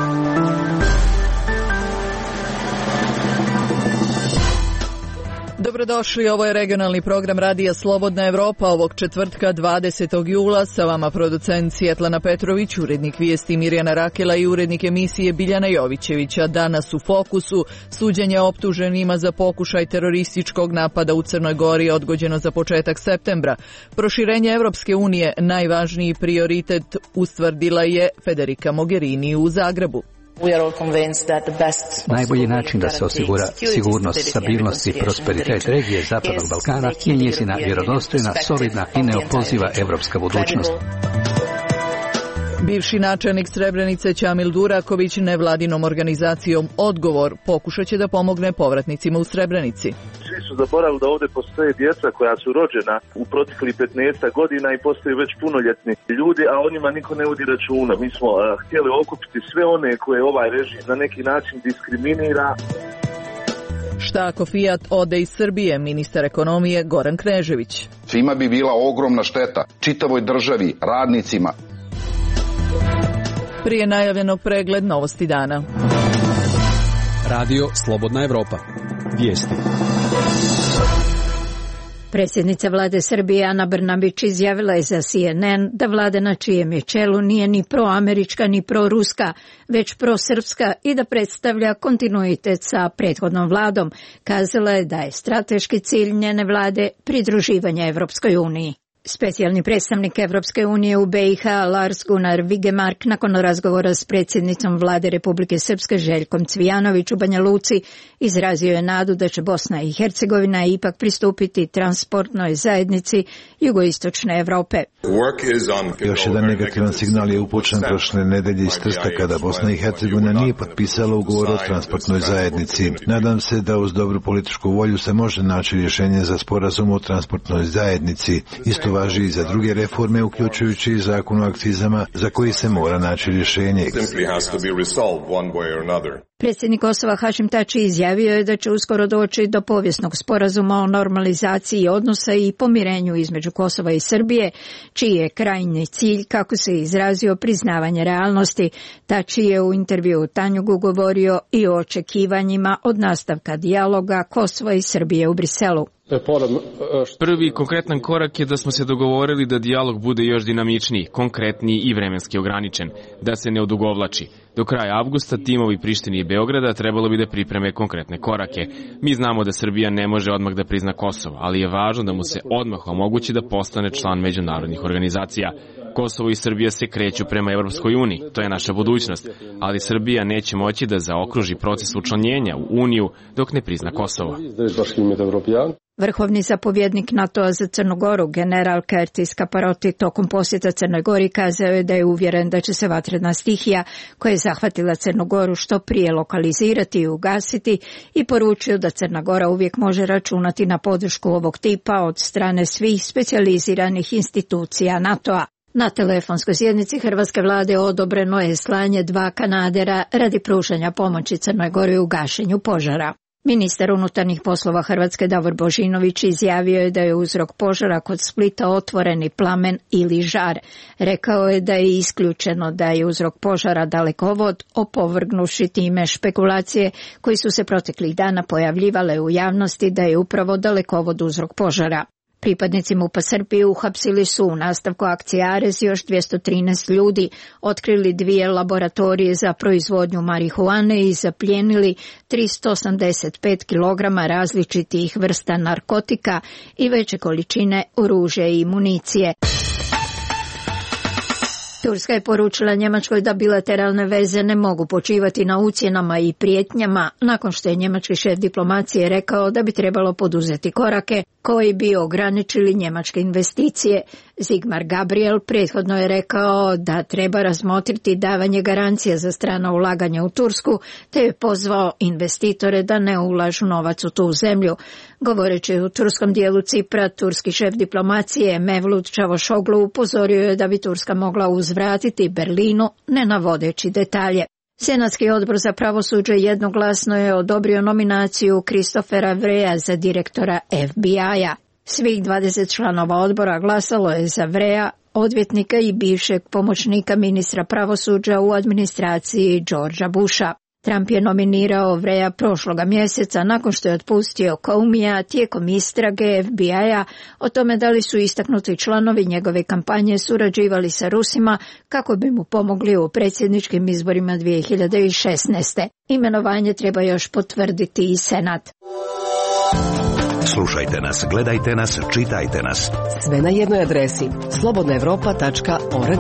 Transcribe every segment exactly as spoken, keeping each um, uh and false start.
Dobrodošli, ovo je regionalni program Radija Slobodna Evropa ovog četvrtka dvadesetog jula. Sa vama producent Svjetlana Petrović, urednik vijesti Mirjana Rakela i urednik emisije Biljana Jovićevića. Danas u fokusu suđenje optuženima za pokušaj terorističkog napada u Crnoj Gori odgođeno za početak septembra. Proširenje Evropske unije najvažniji prioritet, ustvrdila je Federica Mogherini u Zagrebu. Najbolji način da se osigura sigurnost, stabilnost i prosperitet regije Zapadnog Balkana je njezina vjerodostojna, solidna i neopoziva evropska budućnost. Bivši načelnik Srebrenice Ćamil Duraković nevladinom organizacijom Odgovor pokušat će da pomogne povratnicima u Srebrenici. Svi su zaboravili da ovdje postoje djeca koja su rođena u proteklih petnaest godina i postaju već punoljetni ljudi, a o njima niko ne vodi računa. Mi smo uh, htjeli okupiti sve one koje ovaj režim na neki način diskriminira. Šta ako Fiat ode iz Srbije, ministar ekonomije Goran Knežević. Svima bi bila ogromna šteta, čitavoj državi, radnicima. Prije najavljenog pregled novosti dana. Radio Slobodna Evropa. Vijesti. Predsjednica vlade Srbije Ana Brnabić izjavila je za C N N da vlada na čijem je čelu nije ni proamerička ni proruska, već prosrpska i da predstavlja kontinuitet sa prethodnom vladom. Kazala je da je strateški cilj njene vlade pridruživanje Evropskoj uniji. Specijalni predstavnik Evropske unije u B i H Lars Gunnar Vigemark nakon razgovora s predsjednicom vlade Republike Srpske Željkom Cvijanović u Banja Luci izrazio je nadu da će Bosna i Hercegovina ipak pristupiti transportnoj zajednici jugoistočne Evrope. Još jedan negativan signal je upućen prošle nedelje iz Trsta kada Bosna i Hercegovina nije potpisala ugovor o transportnoj zajednici. Nadam se da uz dobru političku volju se može naći rješenje za sporazum o transportnoj zajednici. Isto važi i za druge reforme, uključujući i zakon o akcizama, za koji se mora naći rješenje. Predsjednik Kosova Hašim Tači izjavio je da će uskoro doći do povijesnog sporazuma o normalizaciji odnosa i pomirenju između Kosova i Srbije, čiji je krajnji cilj, kako se izrazio, priznavanje realnosti. Tači je u intervjuu Tanjugu govorio i o očekivanjima od nastavka dijaloga Kosova i Srbije u Briselu. Prvi konkretan korak je da smo se dogovorili da dijalog bude još dinamičniji, konkretniji i vremenski ograničen, da se ne odugovlači. Do kraja avgusta timovi Prištine i Beograda trebalo bi da pripreme konkretne korake. Mi znamo da Srbija ne može odmah da prizna Kosovo, ali je važno da mu se odmah omogući da postane član međunarodnih organizacija. Kosovo i Srbija se kreću prema Evropskoj uniji, to je naša budućnost, ali Srbija neće moći da zaokruži proces učlanjenja u Uniju dok ne prizna Kosovo. Vrhovni zapovjednik NATO-a za Crnu Goru, general Curtis Caparoti, tokom posjeta Crnoj Gori kazao je da je uvjeren da će se vatrena stihija koja je zahvatila Crnu Goru što prije lokalizirati i ugasiti i poručio da Crna Gora uvijek može računati na podršku ovog tipa od strane svih specijaliziranih institucija NATO-a. Na telefonskoj sjednici hrvatske vlade odobreno je slanje dva kanadera radi pružanja pomoći Crnoj Gori u gašenju požara. Ministar unutarnjih poslova Hrvatske Davor Božinović izjavio je da je uzrok požara kod Splita otvoreni plamen ili žar. Rekao je da je isključeno da je uzrok požara dalekovod, opovrgnuši time špekulacije koji su se proteklih dana pojavljivale u javnosti da je upravo dalekovod uzrok požara. Pripadnici MUP-a Srbije uhapsili su u nastavku akcije Ares još dvjesto trinaest ljudi, otkrili dvije laboratorije za proizvodnju marihuane i zaplijenili tristo osamdeset pet kilograma različitih vrsta narkotika i veće količine oružja i municije. Turska je poručila Njemačkoj da bilateralne veze ne mogu počivati na ucjenama i prijetnjama nakon što je njemački šef diplomacije rekao da bi trebalo poduzeti korake koji bi ograničili njemačke investicije. Sigmar Gabriel prethodno je rekao da treba razmotriti davanje garancija za strana ulaganja u Tursku, te je pozvao investitore da ne ulažu novac u tu zemlju. Govoreći u turskom dijelu Cipra, turski šef diplomacije Mevlut Čavošoglu upozorio je da bi Turska mogla uzvratiti Berlinu, ne navodeći detalje. Senatski odbor za pravosuđe jednoglasno je odobrio nominaciju Christophera Wreya za direktora F B I-a. Svih dvadeset članova odbora glasalo je za Wreya, odvjetnika i bivšeg pomoćnika ministra pravosuđa u administraciji Georgea Busha. Trump je nominirao Vreja prošloga mjeseca nakon što je otpustio Comeyja tijekom istrage F B I-a o tome da li su istaknuti članovi njegove kampanje surađivali sa Rusima kako bi mu pomogli u predsjedničkim izborima dvije hiljade šesnaeste. Imenovanje treba još potvrditi i Senat. Slušajte nas, gledajte nas, čitajte nas. Sve na jednoj adresi slobodna europa tačka org.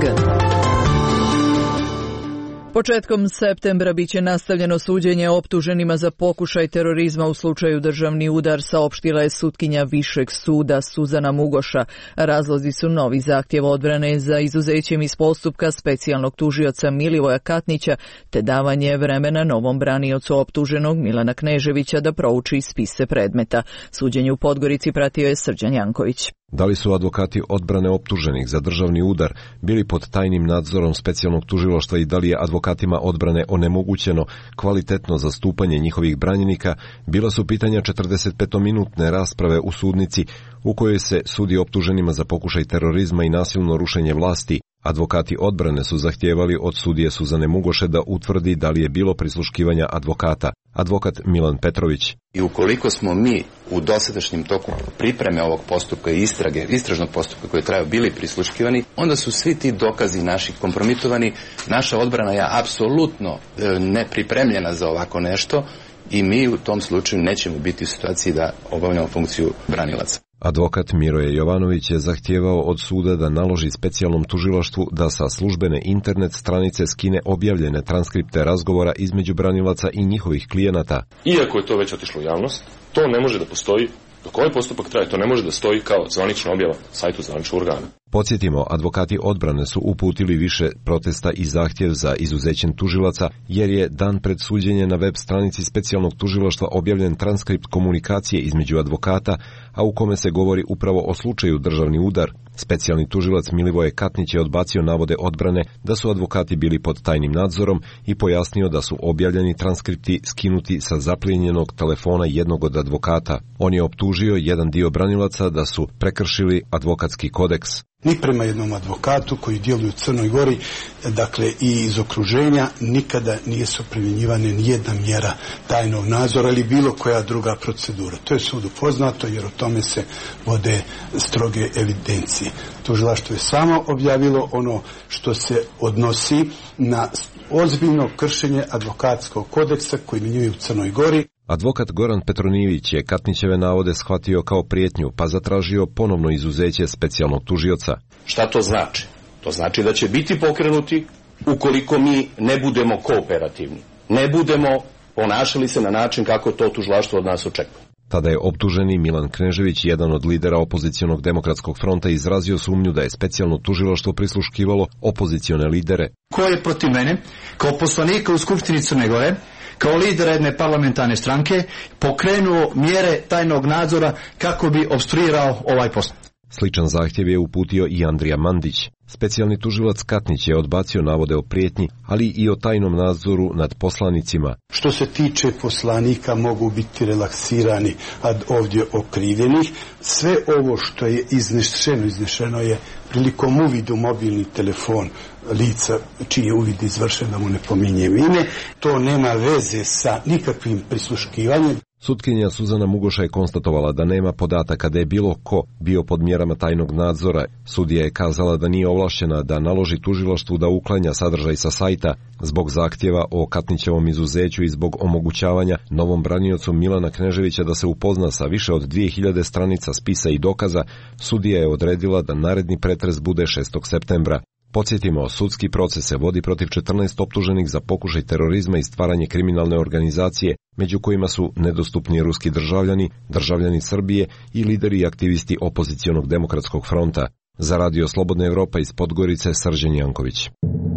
Početkom septembra biće nastavljeno suđenje optuženima za pokušaj terorizma u slučaju državni udar, saopštila je sutkinja Višeg suda Suzana Mugoša. Razlozi su novi zahtjev odbrane za izuzećem iz postupka specijalnog tužioca Milivoja Katnića te davanje vremena novom braniocu optuženog Milana Kneževića da prouči spise predmeta. Suđenje u Podgorici pratio je Srđan Janković. Da li su advokati odbrane optuženih za državni udar bili pod tajnim nadzorom specijalnog tužilaštva i da li je advokatima odbrane onemogućeno kvalitetno zastupanje njihovih branjenika, bila su pitanja četrdesetpetominutne rasprave u sudnici u kojoj se sudi optuženima za pokušaj terorizma i nasilno rušenje vlasti. Advokati odbrane su zahtijevali od sudije Suzane Mugoše da utvrdi da li je bilo prisluškivanja advokata. Advokat Milan Petrović. I ukoliko smo mi u dosadašnjem toku pripreme ovog postupka i istrage, istražnog postupka koji je trajao bili prisluškivani, onda su svi ti dokazi naši kompromitovani. Naša odbrana je apsolutno nepripremljena za ovako nešto i mi u tom slučaju nećemo biti u situaciji da obavljamo funkciju branilaca. Advokat Miroje Jovanović je zahtijevao od suda da naloži specijalnom tužilaštvu da sa službene internet stranice skine objavljene transkripte razgovora između branilaca i njihovih klijenata. Iako je to već otišlo u javnost, to ne može da postoji, dok ovaj postupak traje, to ne može da stoji kao zvanična objava sajtu zvaničnog organa. Podsjetimo, advokati odbrane su uputili više protesta i zahtjev za izuzećem tužilaca, jer je dan pred suđenje na web stranici specijalnog tužilaštva objavljen transkript komunikacije između advokata, a u kome se govori upravo o slučaju državni udar. Specijalni tužilac Milivoje Katnić je odbacio navode odbrane da su advokati bili pod tajnim nadzorom i pojasnio da su objavljeni transkripti skinuti sa zaplijenjenog telefona jednog od advokata. On je optužio jedan dio branilaca da su prekršili advokatski kodeks. Ni prema jednom advokatu koji djeluje u Crnoj Gori, dakle i iz okruženja, nikada nije su primjenjivane nijedna mjera tajnog nadzora ili bilo koja druga procedura. To je sudu poznato jer o tome se vode stroge evidencije. Tužilaštvo je samo objavilo ono što se odnosi na ozbiljno kršenje advokatskog kodeksa koji primjenjuje u Crnoj Gori. Advokat Goran Petronijević je Katnićeve navode shvatio kao prijetnju, pa zatražio ponovno izuzeće specijalnog tužioca. Šta to znači? To znači da će biti pokrenuti ukoliko mi ne budemo kooperativni, ne budemo ponašali se na način kako to tužilaštvo od nas očekuje. Tada je optuženi Milan Knežević, jedan od lidera opozicionog demokratskog fronta, izrazio sumnju da je specijalno tužilaštvo prisluškivalo opozicione lidere. Ko je protiv mene, kao poslanika u Skupštini Crne Gore, kao lidera jedne parlamentarne stranke, pokrenuo mjere tajnog nadzora kako bi opstruirao ovaj postupak. Sličan zahtjev je uputio i Andrija Mandić. Specijalni tužilac Katnić je odbacio navode o prijetnji, ali i o tajnom nadzoru nad poslanicima. Što se tiče poslanika, mogu biti relaksirani od ovdje okrivljenih. Sve ovo što je iznešeno, iznešeno je prilikom uvidu u mobilni telefon lica čiji je uvid izvršen, da mu ne pominjem ime. To nema veze sa nikakvim prisluškivanjem. Sutkinja Suzana Mugoša je konstatovala da nema podataka da je bilo ko bio pod mjerama tajnog nadzora. Sudija je kazala da nije ovlaštena da naloži tužilaštvu da uklanja sadržaj sa sajta. Zbog zahtjeva o Katnićevom izuzeću i zbog omogućavanja novom braniocu Milana Kneževića da se upozna sa više od dvije hiljade stranica spisa i dokaza, sudija je odredila da naredni pretres bude šestog septembra. Podsjetimo, sudski proces se vodi protiv četrnaest optuženih za pokušaj terorizma i stvaranje kriminalne organizacije, među kojima su nedostupni ruski državljani, državljani Srbije i lideri i aktivisti opozicionog demokratskog fronta. Za Radio Slobodna Evropa iz Podgorice, Srđan Janković.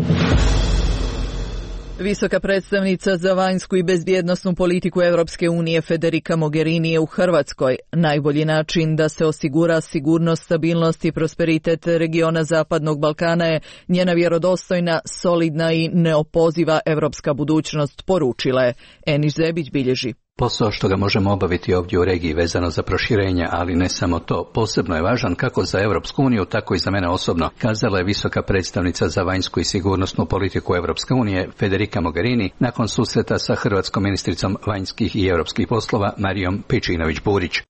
Visoka predstavnica za vanjsku i bezbjednosnu politiku Europske unije Federica Mogherini je u Hrvatskoj. Najbolji način da se osigura sigurnost, stabilnost i prosperitet regiona Zapadnog Balkana je njena vjerodostojna, solidna i neopoziva europska budućnost, poručila je. Eniš Zebić bilježi. Posao što ga možemo obaviti ovdje u regiji vezano za proširenje, ali ne samo to, posebno je važan kako za Europsku uniju, tako i za mene osobno, kazala je visoka predstavnica za vanjsku i sigurnosnu politiku Europske unije Federica Mogherini nakon susreta sa hrvatskom ministricom vanjskih i europskih poslova Marijom Pejčinović-Burić.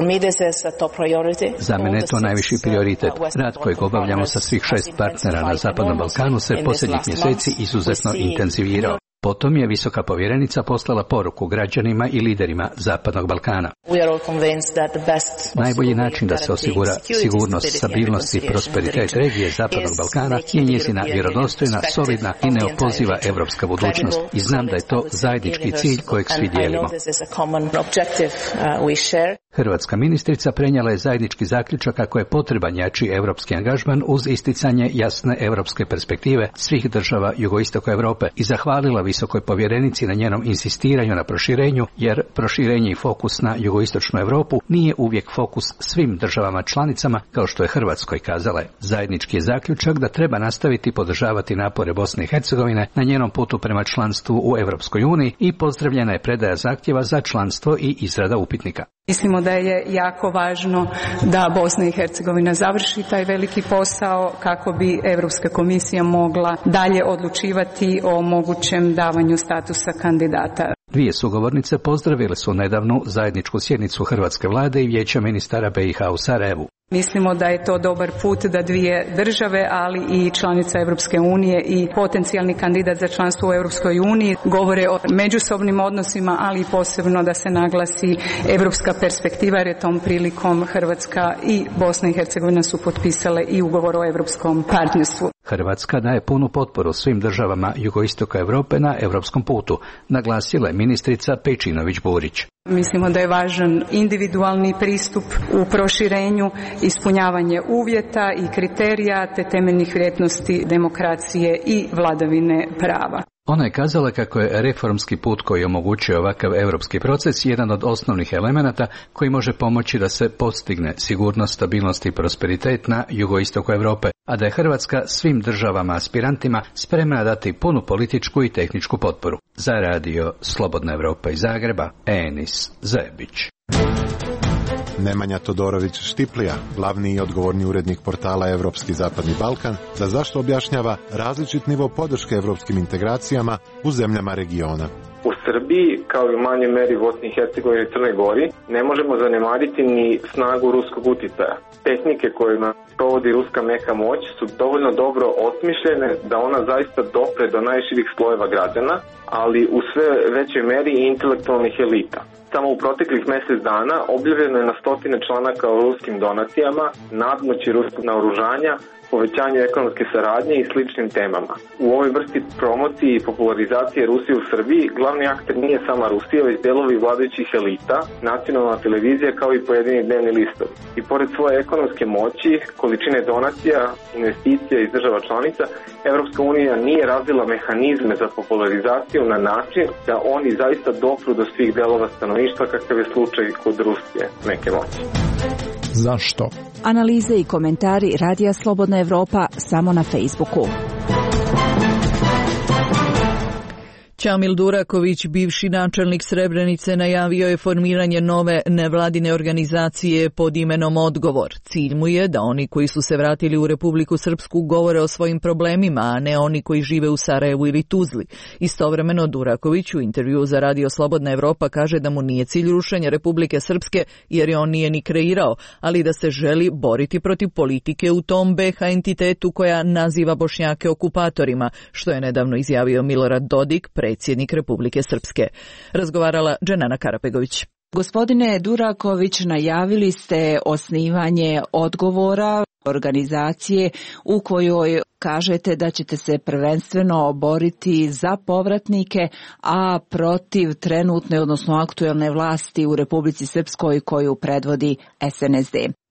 Za mene je to najviši prioritet. Rad kojeg obavljamo sa svih šest partnera na Zapadnom Balkanu se posljednjih mjeseci izuzetno intenzivirao. Potom je visoka povjerenica poslala poruku građanima i liderima Zapadnog Balkana. Najbolji način da se osigura sigurnost, stabilnost i prosperitet regije Zapadnog Balkana je njezina vjerodostojna, solidna i neopoziva europska budućnost. I znam da je to zajednički cilj kojeg svi dijelimo. Hrvatska ministrica prenijela je zajednički zaključak kako je potreban jači europski angažman uz isticanje jasne europske perspektive svih država jugoistoka Europe i zahvalila visokoj povjerenici na njenom insistiranju na proširenju, jer proširenje i fokus na jugoistočnu Europu nije uvijek fokus svim državama članicama, kao što je Hrvatskoj kazala. Zajednički je zaključak da treba nastaviti podržavati napore Bosne i Hercegovine na njenom putu prema članstvu u Europskoj uniji i pozdravljena je predaja zahtjeva za članstvo i izrada upitnika. Mislimo da je jako važno da Bosna i Hercegovina završi taj veliki posao kako bi Europska komisija mogla dalje odlučivati o mogućem davanju statusa kandidata. Dvije sugovornice pozdravile su nedavnu zajedničku sjednicu Hrvatske vlade i Vijeća ministara B i H u Sarajevu. Mislimo da je to dobar put da dvije države, ali i članica Europske unije i potencijalni kandidat za članstvo u Europskoj uniji govore o međusobnim odnosima, ali i posebno da se naglasi europska perspektiva, jer je tom prilikom Hrvatska i Bosna i Hercegovina su potpisale i ugovor o europskom partnerstvu. Hrvatska daje punu potporu svim državama jugoistoka Europe na europskom putu, naglasila je ministrica Pejčinović-Burić. Mislimo da je važan individualni pristup u proširenju, ispunjavanje uvjeta i kriterija te temeljnih vrijednosti demokracije i vladavine prava. Ona je kazala kako je reformski put koji omogućuje ovakav europski proces jedan od osnovnih elemenata koji može pomoći da se postigne sigurnost, stabilnost i prosperitet na jugoistoku Europe, a da je Hrvatska svim državama aspirantima spremna dati punu političku i tehničku potporu. Za radio Slobodna Europa iz Zagreba, Enis Zebić. Nemanja Todorović-Štiplija, glavni i odgovorni urednik portala Evropski zapadni Balkan, za zašto objašnjava različit nivo podrške evropskim integracijama u zemljama regiona. U Srbiji, kao i u manjoj meri Bosni i Hercegovini i Crnoj Gori, ne možemo zanemariti ni snagu ruskog uticaja. Tehnike kojima provodi ruska meka moć su dovoljno dobro osmišljene da ona zaista dopre do najširih slojeva građana, ali u sve većoj meri i intelektualnih elita. Samo u proteklih mjesec dana objavljeno je na stotine članaka o ruskim donacijama, nadmoći ruskog naoružanja, povećanju ekonomske saradnje i sličnim temama. U ovoj vrsti promocije i popularizacije Rusije u Srbiji glavni akter nije sama Rusija, već delovi vladajućih elita, nacionalna televizija kao i pojedini dnevni listovi. I pored svoje ekonomske moći, količine donacija, investicija iz država članica, Evropska unija nije razvila mehanizme za popularizaciju na način da oni zaista dopru do svih delova stanovništva, kakav je slučaj kod Rusije meke moći. Zašto? Analize i komentari Radija Slobodna Evropa samo na Facebooku. Ćamil Duraković, bivši načelnik Srebrenice, najavio je formiranje nove nevladine organizacije pod imenom Odgovor. Cilj mu je da oni koji su se vratili u Republiku Srpsku govore o svojim problemima, a ne oni koji žive u Sarajevu ili Tuzli. Istovremeno Duraković u intervjuu za Radio Slobodna Evropa kaže da mu nije cilj rušenje Republike Srpske, jer je on nije ni kreirao, ali da se želi boriti protiv politike u tom B H entitetu koja naziva Bošnjake okupatorima, što je nedavno izjavio Milorad Dodik, predsjednik Republike Srpske. Razgovarala Dženana Karapegović. Gospodine Duraković, najavili ste osnivanje Odgovora, organizacije u kojoj kažete da ćete se prvenstveno boriti za povratnike, a protiv trenutne, odnosno aktuelne vlasti u Republici Srpskoj koju predvodi S N S D.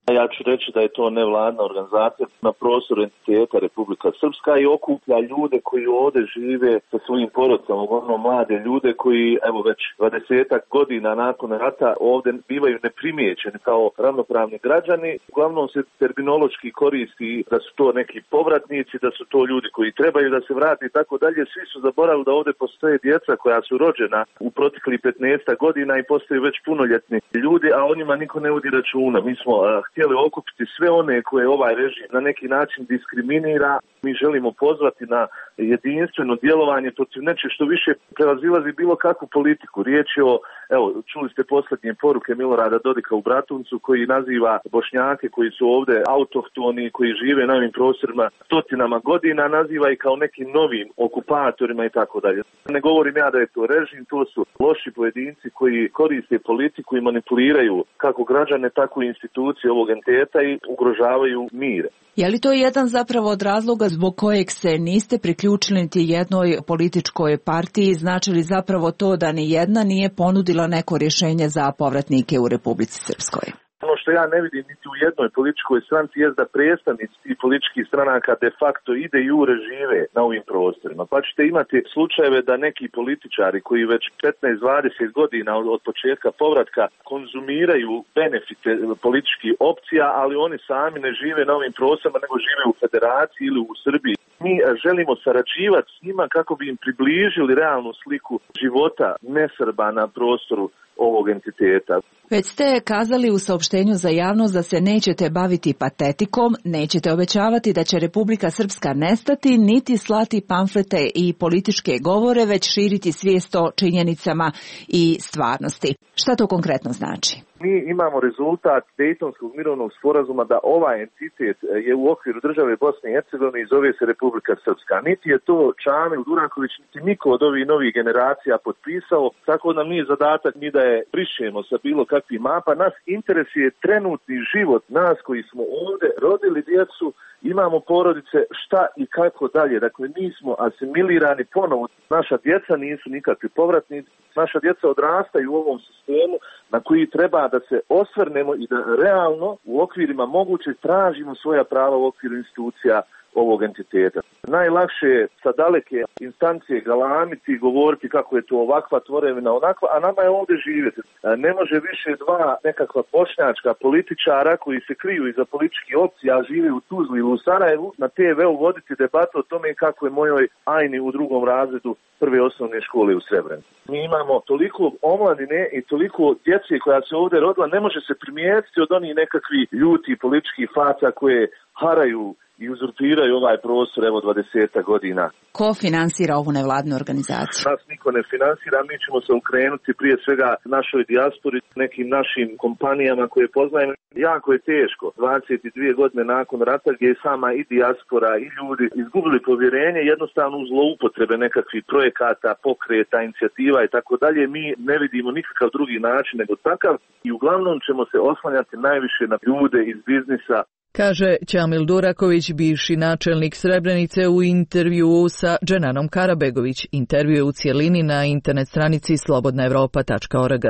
Ja ću reći da je to nevladna organizacija na prostoru entiteta Republika Srpska i okuplja ljude koji ovdje žive sa svojim porodicama, uglavnom mlade ljude koji evo već dvadesetak godina nakon rata ovdje bivaju neprimijećeni kao ravnopravni građani. Uglavnom se terminološki koristi da su to neki povratnici, da su to ljudi koji trebaju da se vrati i tako dalje. Svi su zaboravili da ovdje postoje djeca koja su rođena u proteklih petnaest godina i postaju već punoljetni ljudi, a o njima niko ne vodi računa. Mi smo htjeli okupiti sve one koje ovaj režim na neki način diskriminira. Mi želimo pozvati na jedinstveno djelovanje protiv nečeg što više prevazilazi bilo kakvu politiku. Riječ je o, evo, čuli ste posljednje poruke Milorada Dodika u Bratuncu koji naziva Bošnjake koji su ovdje autohtoni, koji žive na ovim prostorima stotinama godina, naziva i kao nekim novim okupatorima i tako dalje. Ne govorim ja da je to režim, to su loši pojedinci koji koriste politiku i manipuliraju kako građane, tako i institucije ovog entiteta i ugrožavaju mir. Je li to jedan zapravo od razloga zbog kojeg se niste priključili niti jednoj političkoj partiji? Znači li zapravo to da ni jedna nije ponudila neko rješenje za povratnike u Republici Srpskoj? Ono što ja ne vidim niti u jednoj političkoj stranci je da predstavnici tih političkih stranaka de facto ide i ure žive na ovim prostorima. Pa ćete imati slučajeve da neki političari koji već petnaest dvadeset godina od, od početka povratka konzumiraju benefite političkih opcija, ali oni sami ne žive na ovim prostorima, nego žive u Federaciji ili u Srbiji. Mi želimo sarađivati s njima kako bi im približili realnu sliku života nesrba na prostoru ovog entiteta. Već ste kazali u saopštenju za javnost da se nećete baviti patetikom, nećete obećavati da će Republika Srpska nestati, niti slati pamflete i političke govore, već širiti svijest o činjenicama i stvarnosti. Šta to konkretno znači? Mi imamo rezultat Dejtonskog mirovnog sporazuma da ovaj entitet je u okviru države Bosne i Hercegovine i zove se Republika Srpska. Niti je to Čamil Duraković, niti niko od ovih novih generacija potpisao, tako da mi je zadatak ni da je brišemo sa bilo kakvih mapa. Nas interesuje trenutni život, nas koji smo ovdje rodili djecu, imamo porodice, šta i kako dalje. Dakle, mi smo asimilirani ponovo. Naša djeca nisu nikakvi povratnici. Naša djeca odrastaju u ovom sistemu na koji treba da se osvrnemo i da realno u okvirima moguće tražimo svoja prava u okviru institucija ovog entiteta. Najlakše je sa daleke instancije galamiti i govoriti kako je to ovakva tvorevina, onakva, a nama je ovdje živjeti. Ne može više dva nekakva bošnjačka političara koji se kriju iza političkih opcija, a žive u Tuzli ili u Sarajevu, na te veu voditi debatu o tome kako je mojoj Ajni u drugom razredu prve osnovne škole u Srebrenici. Mi imamo toliko omladine i toliko djece koja se ovdje rodila, ne može se primijetiti od onih nekakvih ljuti političkih faca koje haraju i uzurpiraju ovaj prostor evo dvadeset godina. Ko finansira ovu nevladnu organizaciju? Nas niko ne finansira, mi ćemo se ukrenuti prije svega našoj dijaspori, nekim našim kompanijama koje poznajemo. Jako je teško, dvadeset dvije godine nakon rata gdje je sama i dijaspora i ljudi izgubili povjerenje jednostavno u zloupotrebe nekakvih projekata, pokreta, inicijativa i tako dalje. Mi ne vidimo nikakav drugi način nego takav i uglavnom ćemo se oslanjati najviše na ljude iz biznisa. Kaže Čamil Duraković, bivši načelnik Srebrenice u intervjuu sa Dženanom Karabegović. Intervju je u cijelini na internet stranici slobodna evropa tačka org.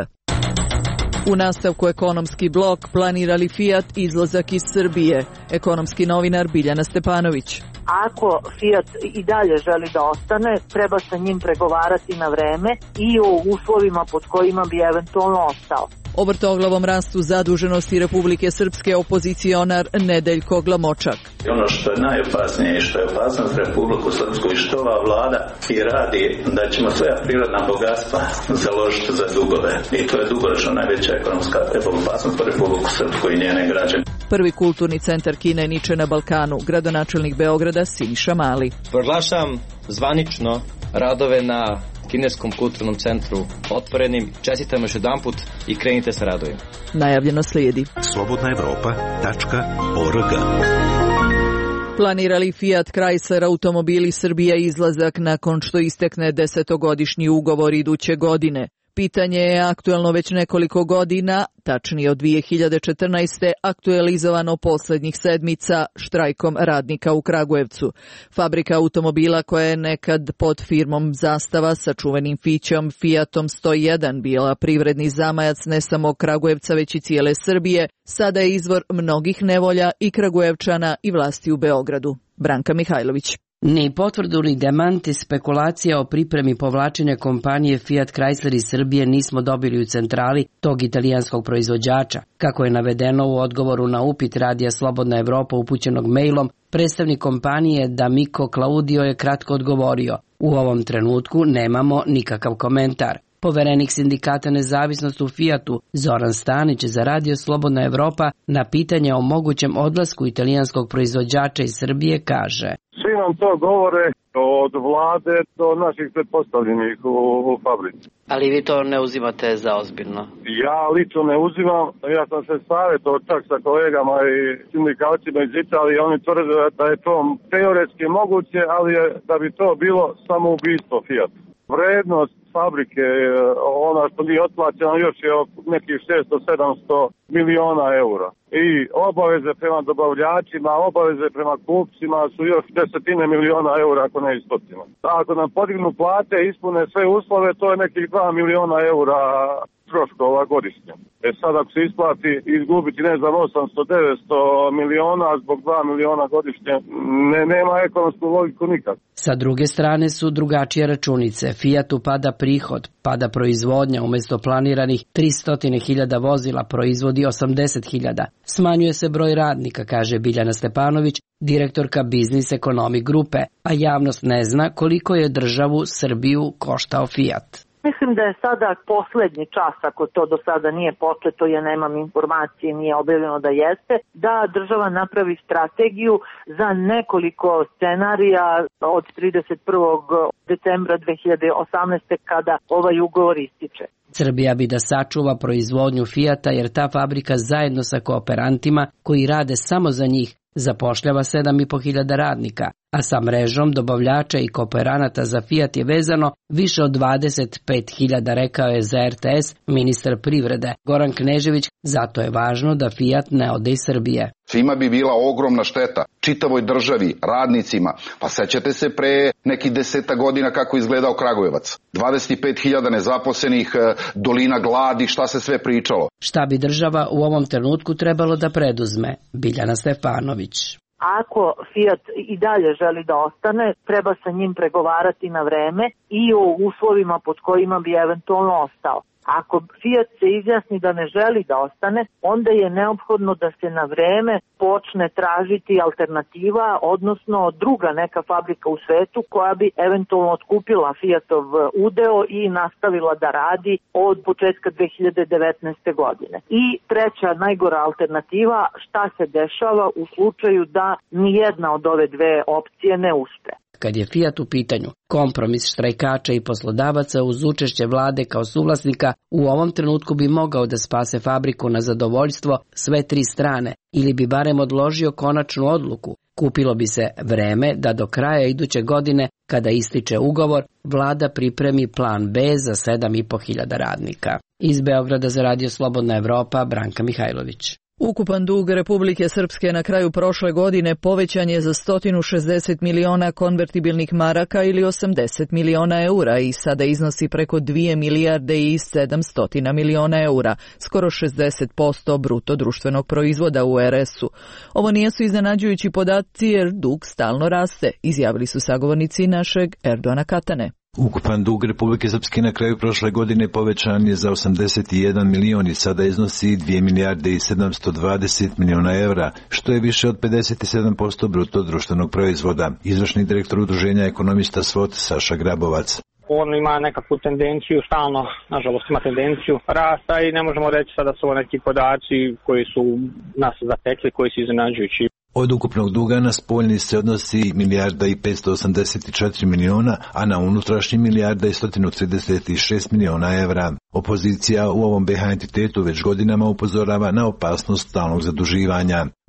U nastavku ekonomski blok, planira li Fiat izlazak iz Srbije? Ekonomski novinar Biljana Stepanović. Ako Fiat i dalje želi da ostane, treba sa njim pregovarati na vreme i o uslovima pod kojima bi eventualno ostao. O vrtoglavom rastu zaduženosti Republike Srpske opozicionar Nedeljko Glamočak. Ono što je najopasnije i što je opasno za Republiku Srpsku i što ova vlada i radi, da ćemo svoja prirodna bogatstva založiti za dugove. I to je dugoročno najveća ekonomska opasnost po Republiku Srpsku i njene građane. Prvi kulturni centar Kine niče na Balkanu, gradonačelnik Beograda Siniša Mali. Proglašam zvanično radove na Kineskom kulturnom centru otvorenim. Čestitam još jedanput i krenite sa radovima. Najavljeno slijedi. slobodna evropa tačka org. Planira li Fiat Chrysler automobili Srbija izlazak nakon što istekne desetogodišnji ugovor iduće godine? Pitanje je aktuelno već nekoliko godina, tačnije od dvije hiljade četrnaeste. aktualizovano posljednjih sedmica štrajkom radnika u Kragujevcu. Fabrika automobila koja je nekad pod firmom Zastava sa čuvenim fićom Fiatom sto jedan bila privredni zamajac ne samo Kragujevca već i cijele Srbije, sada je izvor mnogih nevolja i Kragujevčana i vlasti u Beogradu. Branka Mihajlović. Ni potvrdu ni demanti spekulacija o pripremi povlačenja kompanije Fiat Chrysler iz Srbije nismo dobili u centrali tog italijanskog proizvođača. Kako je navedeno u odgovoru na upit Radija Slobodna Evropa upućenog mailom, predstavnik kompanije D'Amico Claudio je kratko odgovorio: u ovom trenutku nemamo nikakav komentar. Poverenik sindikata Nezavisnost u Fiatu Zoran Stanić za Radio Slobodna Evropa na pitanje o mogućem odlasku italijanskog proizvođača iz Srbije kaže: svi nam to govore od vlade do naših pretpostavljenih u, u fabrici. Ali vi to ne uzimate za ozbiljno? Ja lično ne uzimam, ja sam se savjetovao čak sa kolegama i sindikalcima iz Italije, oni tvrde da je to teoretski moguće, ali je, da bi to bilo samoubistvo Fiat. Vrednost fabrike, ona što nije otplaćena, još je nekih šesto do sedamsto miliona eura. I obaveze prema dobavljačima, obaveze prema kupcima su još desetine miliona eura, ako ne i stotina. Ako nam podignu plate, ispune sve uslove, to je nekih dva miliona eura troškova godišnje. E sad ako se isplati izgubiti, ne znam, osamsto do devetsto miliona zbog dva miliona godišnje, ne, nema ekonomsku logiku nikad. Sa druge strane su drugačije računice. Fiatu pada prihod, pada proizvodnja, umjesto planiranih tristo hiljada vozila proizvodi osamdeset hiljada. Smanjuje se broj radnika, kaže Biljana Stepanović, direktorka Biznis Ekonomi grupe, a javnost ne zna koliko je državu Srbiju koštao Fiat. Mislim da je sada posljednji čas, ako to do sada nije početo, ja nemam informacije, nije objavljeno da jeste, da država napravi strategiju za nekoliko scenarija od trideset prvog decembra dve hiljade osamnaeste. kada ovaj ugovor ističe. Srbija bi da sačuva proizvodnju Fiata jer ta fabrika zajedno sa kooperantima koji rade samo za njih zapošljava sedam i po hiljada radnika, a sa mrežom dobavljača i kooperanata za Fiat je vezano više od dvadeset pet hiljada, rekao je za R T S ministar privrede Goran Knežević. Zato je važno da Fiat ne ode iz Srbije. Svima bi bila ogromna šteta, čitavoj državi, radnicima. Pa sećate se pre nekih deseta godina kako izgledao Kragujevac. dvadeset pet hiljada nezaposlenih, dolina gladi, šta se sve pričalo. Šta bi država u ovom trenutku trebalo da preduzme? Biljana Stefanović. Ako Fiat i dalje želi da ostane, treba sa njim pregovarati na vreme i o uslovima pod kojima bi eventualno ostao. Ako Fiat se izjasni da ne želi da ostane, onda je neophodno da se na vreme počne tražiti alternativa, odnosno druga neka fabrika u svetu koja bi eventualno otkupila Fiatov udeo i nastavila da radi od početka dve hiljade devetnaeste. godine. I treća, najgora alternativa, šta se dešava u slučaju da nijedna od ove dve opcije ne uspe. Kad je Fiat u pitanju, kompromis štrajkača i poslodavaca uz učešće vlade kao suvlasnika u ovom trenutku bi mogao da spase fabriku na zadovoljstvo sve tri strane ili bi barem odložio konačnu odluku. Kupilo bi se vreme da do kraja iduće godine, kada ističe ugovor, vlada pripremi plan B za sedam i po hiljada radnika. Iz Beograda za Radio Slobodna Evropa, Branka Mihajlović. Ukupan dug Republike Srpske na kraju prošle godine povećan je za sto šezdeset miliona konvertibilnih maraka ili osamdeset miliona eura i sada iznosi preko dvije milijarde i sedamsto miliona eura, skoro šezdeset posto bruto društvenog proizvoda u R S-u. Ovo nisu iznenađujući podaci jer dug stalno raste, izjavili su sagovornici našeg Erdoana Katane. Ukupan dug Republike Srpske na kraju prošle godine povećan je za osamdeset jedan milion i sada iznosi dvije milijarde i sedamsto dvadeset miliona evra, što je više od pedeset sedam posto bruto društvenog proizvoda. Izvršni direktor udruženja ekonomista S V O T Saša Grabovac. On ima nekakvu tendenciju, stalno, nažalost, ima tendenciju rasta i ne možemo reći sada da su ovo neki podaci koji su nas zatekli, koji su iznenađujući. Od ukupnog duga na spoljni se odnosi milijarda i petsto osamdeset četiri miliona, a na unutrašnji milijarda i sto trideset šest miliona evra. Opozicija u ovom B H entitetu već godinama upozorava na opasnost stalnog zaduživanja.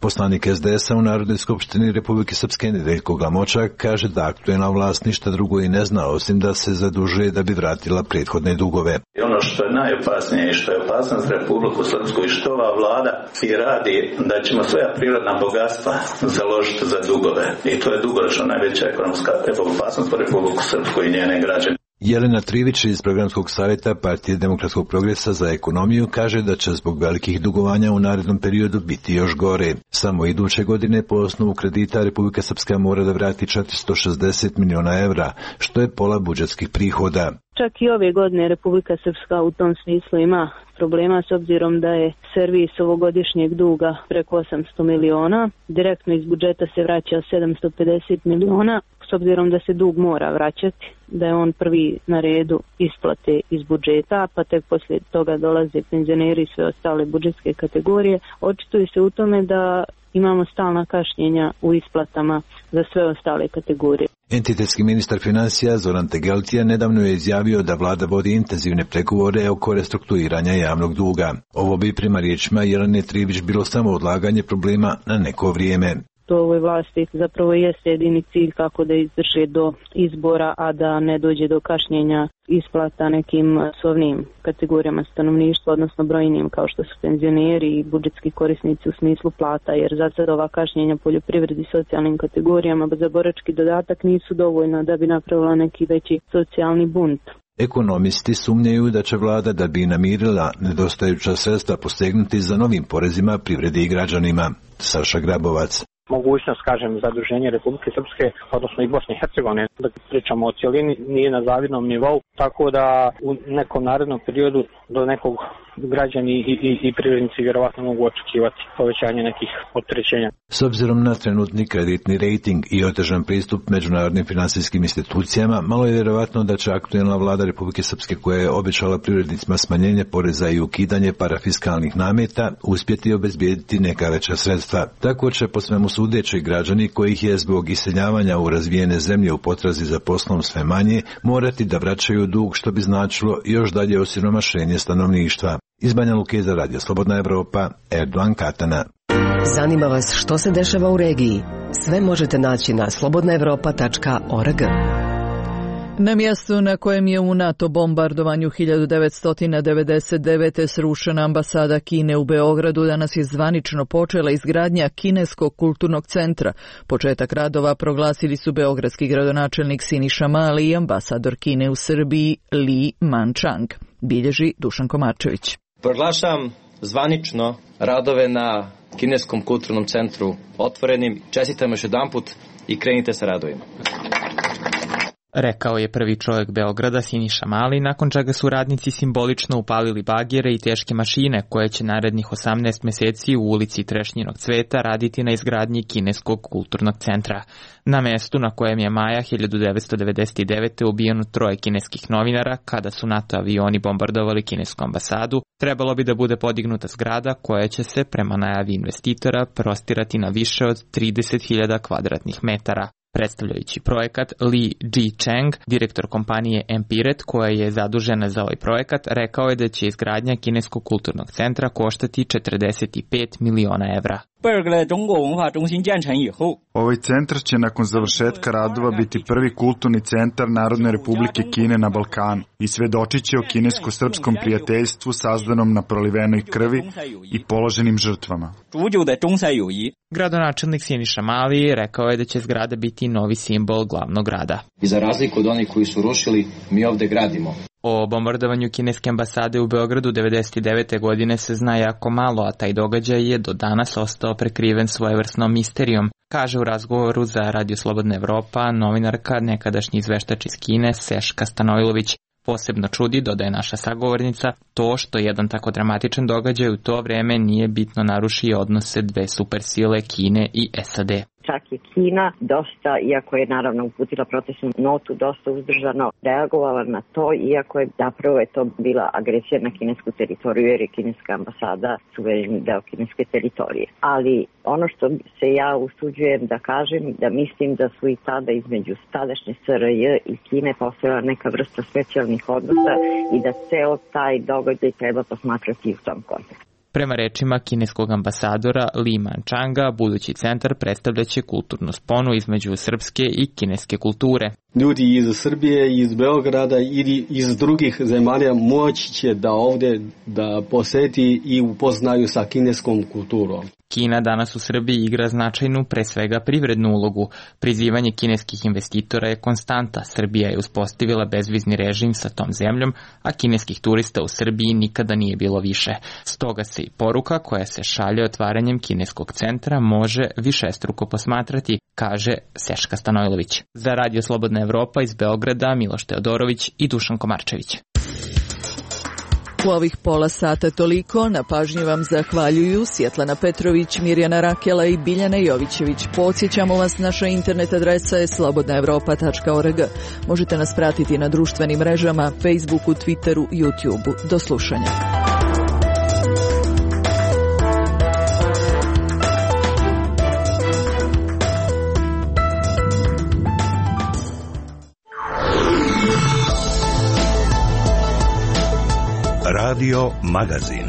Poslanik es de esa u Narodnoj skupštini Republike Srpske Nedeljko Glamočak kaže da aktuelna vlast ništa drugo i ne zna osim da se zadužuje da bi vratila prethodne dugove. I ono što je najopasnije i što je opasno za Republiku Srpsku i što ova vlada i radi, da ćemo svoja prirodna bogatstva založiti za dugove. I to je dugoročno najveća ekonomska opasnost po Republiku Srpsku i njene građane. Jelena Trivić iz Programskog savjeta Partije demokratskog progresa za ekonomiju kaže da će zbog velikih dugovanja u narednom periodu biti još gore. Samo iduće godine po osnovu kredita Republika Srpska mora da vrati četiristo šezdeset miliona evra, što je pola budžetskih prihoda. Čak i ove godine Republika Srpska u tom smislu ima problema s obzirom da je servis ovogodišnjeg duga preko osamsto miliona. Direktno iz budžeta se vraća sedamsto pedeset miliona, s obzirom da se dug mora vraćati, da je on prvi na redu isplate iz budžeta, pa tek poslije toga dolaze penzioneri i sve ostale budžetske kategorije. Očituje se u tome da imamo stalna kašnjenja u isplatama za sve ostale kategorije. Entitetski ministar financija Zoran Tegeltija nedavno je izjavio da vlada vodi intenzivne pregovore oko restrukturiranja javnog duga. Ovo bi prema riječima Jelene Trivić bilo samo odlaganje problema na neko vrijeme. To ovoj vlasti zapravo jeste jedini cilj kako da izdrže do izbora, a da ne dođe do kašnjenja isplata nekim osnovnim kategorijama stanovništva, odnosno brojnim kao što su penzioneri i budžetski korisnici u smislu plata, jer za sad ova kašnjenja poljoprivredi i socijalnim kategorijama za borački dodatak nisu dovoljna da bi napravila neki veći socijalni bunt. Ekonomisti sumnjaju da će vlada, da bi namirila nedostajuća sredstva, posegnuti za novim porezima privredi i građanima. Saša Grabovac. Mogućnost, kažem, zaduženja Republike Srpske, odnosno i Bosne i Hercegovine, da pričamo o cijelini, nije na zavidnom nivou, tako da u nekom narednom periodu do nekog građani i, i, i privrednici vjerovatno mogu očekivati povećanje nekih opterećenja. S obzirom na trenutni kreditni rating i otežan pristup međunarodnim finansijskim institucijama, malo je vjerovatno da će aktuelna vlada Republike Srpske, koja je obećala privrednicima smanjenje poreza i ukidanje parafiskalnih nameta, uspjeti obezbijediti neka veća sredstva. Tako će po svemu sudeći građani, kojih je zbog iseljavanja u razvijene zemlje u potrazi za poslom sve manje, morati da vraćaju dug, što bi značilo još dalje osiromašenje stanovništva. Iz Banja Luke za Radio Slobodna Evropa, Erdogan Katana. Zanima vas što se dešava u regiji? Sve možete naći na slobodna evropa tačka org. Na mjestu na kojem je u NATO bombardovanju hiljadu devetsto devedeset devete srušena ambasada Kine u Beogradu, danas je zvanično počela izgradnja Kineskog kulturnog centra. Početak radova proglasili su beogradski gradonačelnik Siniša Mali i ambasador Kine u Srbiji Li Manchang. Bilježi Dušan Komarčević. Proglašavam zvanično radove na Kineskom kulturnom centru otvorenim. Čestitam još jedanput i krenite sa radovima. Rekao je prvi čovjek Beograda Siniša Mali, nakon čega su radnici simbolično upalili bagere i teške mašine koje će narednih osamnaest mjeseci u ulici Trešnjinog cveta raditi na izgradnji Kineskog kulturnog centra. Na mjestu na kojem je maja hiljadu devetsto devedeset devete ubijeno troje kineskih novinara kada su NATO avioni bombardovali kinesku ambasadu, trebalo bi da bude podignuta zgrada koja će se, prema najavi investitora, prostirati na više od trideset hiljada kvadratnih metara. Predstavljajući projekat, Li Ji-cheng, direktor kompanije Empiret, koja je zadužena za ovaj projekat, rekao je da će izgradnja Kineskog kulturnog centra koštati četrdeset pet miliona evra. Ovaj centar će nakon završetka radova biti prvi kulturni centar Narodne Republike Kine na Balkanu i svedočit će o kinesko-srpskom prijateljstvu sazdanom na prolivenoj krvi i položenim žrtvama. Gradonačelnik Siniša Mali rekao je da će zgrada biti novi simbol glavnog grada. I za razliku od onih koji su rušili, mi ovdje gradimo. O bombardovanju kineske ambasade u Beogradu devedeset devete godine se zna jako malo, a taj događaj je do danas ostao prekriven svojevrsnom misterijom, kaže u razgovoru za Radio Slobodna Evropa novinarka, nekadašnji izveštač iz Kine Seška Stanojlović. Posebno čudi, dodaje naša sagovornica, to što jedan tako dramatičan događaj u to vrijeme nije bitno narušio odnose dve supersile Kine i S A D. Čak je Kina dosta, iako je naravno uputila protestnu notu, dosta uzdržano reagovala na to, iako je zapravo je to bila agresija na kinesku teritoriju, jer je kineska ambasada suvereni deo kineske teritorije. Ali ono što se ja usuđujem da kažem, da mislim da su i tada između tadašnje S R J i Kine postojala neka vrsta specijalnih odnosa i da ceo taj događaj treba posmatrati u tom kontekstu. Prema rečima kineskog ambasadora Li Manchanga, budući centar predstavljaće kulturnu sponu između srpske i kineske kulture. Ljudi iz Srbije, iz Beograda ili iz drugih zemalja moći će da ovdje da poseti i upoznaju sa kineskom kulturom. Kina danas u Srbiji igra značajnu, pre svega privrednu ulogu. Prizivanje kineskih investitora je konstanta. Srbija je uspostavila bezvizni režim sa tom zemljom, a kineskih turista u Srbiji nikada nije bilo više. Stoga se i poruka koja se šalje otvaranjem kineskog centra može višestruko posmatrati, kaže Seška Stanojlović. Za Radio Slobodna Evropa iz Beograda Miloš Teodorović i Dušan Komarčević. U ovih pola sata toliko, na pažnji vam zahvaljuju Svjetlana Petrović, Mirjana Rakela i Biljana Jovićević. Podsjećamo vas, naša internet adresa je slobodna evropa tačka org. Možete nas pratiti na društvenim mrežama, Facebooku, Twitteru, YouTubeu. Do slušanja. Radio Magazin.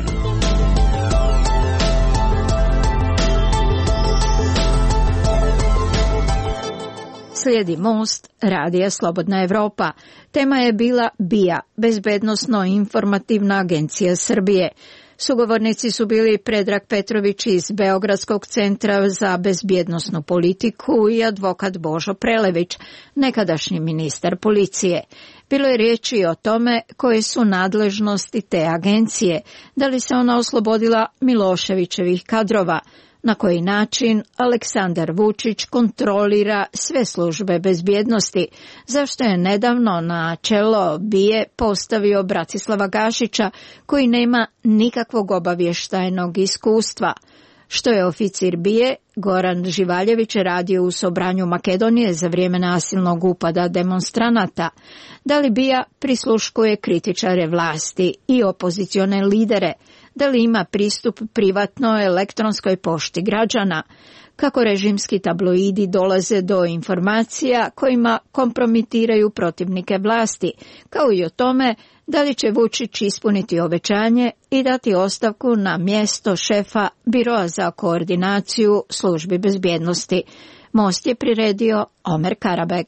Slijedi Most, Radija Slobodna Evropa. Tema je bila B I A, Bezbednosno-informativna agencija Srbije. Sugovornici su bili Predrag Petrović iz Beogradskog centra za bezbjednosnu politiku i advokat Božo Prelević, nekadašnji ministar policije. Bilo je riječi o tome koje su nadležnosti te agencije, da li se ona oslobodila Miloševićevih kadrova, na koji način Aleksandar Vučić kontrolira sve službe bezbjednosti, zašto je nedavno na čelo B I A postavio Bratislava Gašića, koji nema nikakvog obavještajnog iskustva. Što je oficir B I A Goran Živaljević radio u Sobranju Makedonije za vrijeme nasilnog upada demonstranata? Da li B I A prisluškuje kritičare vlasti i opozicione lidere? Da li ima pristup privatnoj elektronskoj pošti građana? Kako režimski tabloidi dolaze do informacija kojima kompromitiraju protivnike vlasti, kao i o tome da li će Vučić ispuniti obećanje i dati ostavku na mjesto šefa Biroa za koordinaciju službi bezbjednosti. Most je priredio Omer Karabeg.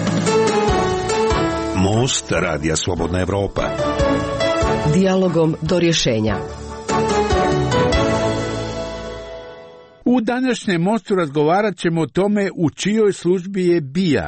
Most, Radija Slobodna Evropa. Dijalogom do rješenja. U današnjem Mostu razgovarat ćemo o tome u čijoj službi je B I A,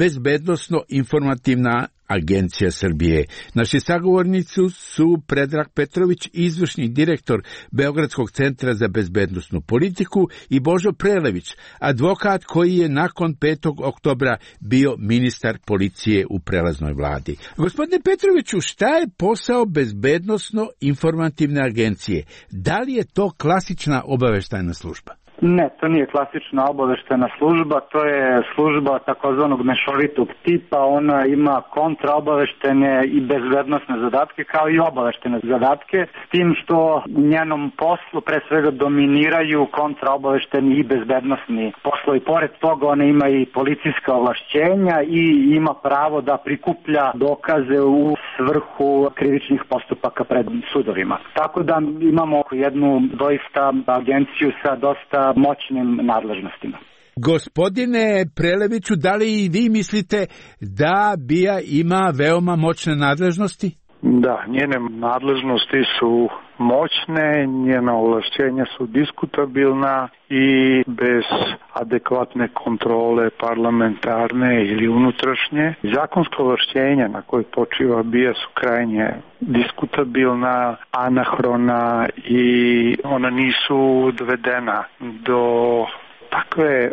Bezbednosno-informativna agencija Srbije. Naši sagovornici su Predrag Petrović, izvršni direktor Beogradskog centra za bezbednosnu politiku, i Božo Prelević, advokat koji je nakon petog oktobra bio ministar policije u prelaznoj vladi. Gospodine Petroviću, šta je posao Bezbednosno-informativne agencije? Da li je to klasična obavještajna služba? Ne, to nije klasična obavještajna služba, to je služba takozvanog mešovitog tipa. Ona ima kontraobavještene i bezbednosne zadatke kao i obavještene zadatke, s tim što u njenom poslu pre svega dominiraju kontraobavješteni i bezbednosni poslovi. Pored toga ona ima i policijska ovlašćenja i ima pravo da prikuplja dokaze u svrhu krivičnih postupaka pred sudovima. Tako da imamo jednu doista agenciju sa dosta moćnim nadležnostima. Gospodine Preleviću, da li i vi mislite da B I A ima veoma moćne nadležnosti? Da, njene nadležnosti su moćne, njena ovlašćenja su diskutabilna i bez adekvatne kontrole parlamentarne ili unutrašnje. Zakonska ovlašćenja na koje počiva B I A su krajnje diskutabilna, anahrona i ona nisu dovedena do takve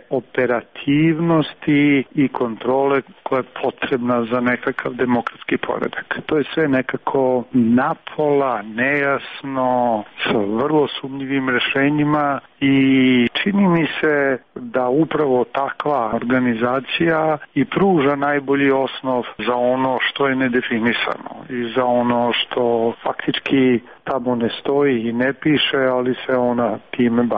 operativnosti i kontrole koja je potrebna za nekakav demokratski poredak. To je sve nekako napola, nejasno, sa vrlo sumnjivim rešenjima i čini mi se da upravo takva organizacija i pruža najbolji osnov za ono što je nedefinisano i za ono što faktički tamo ne stoji i ne piše, ali se ona time bavi.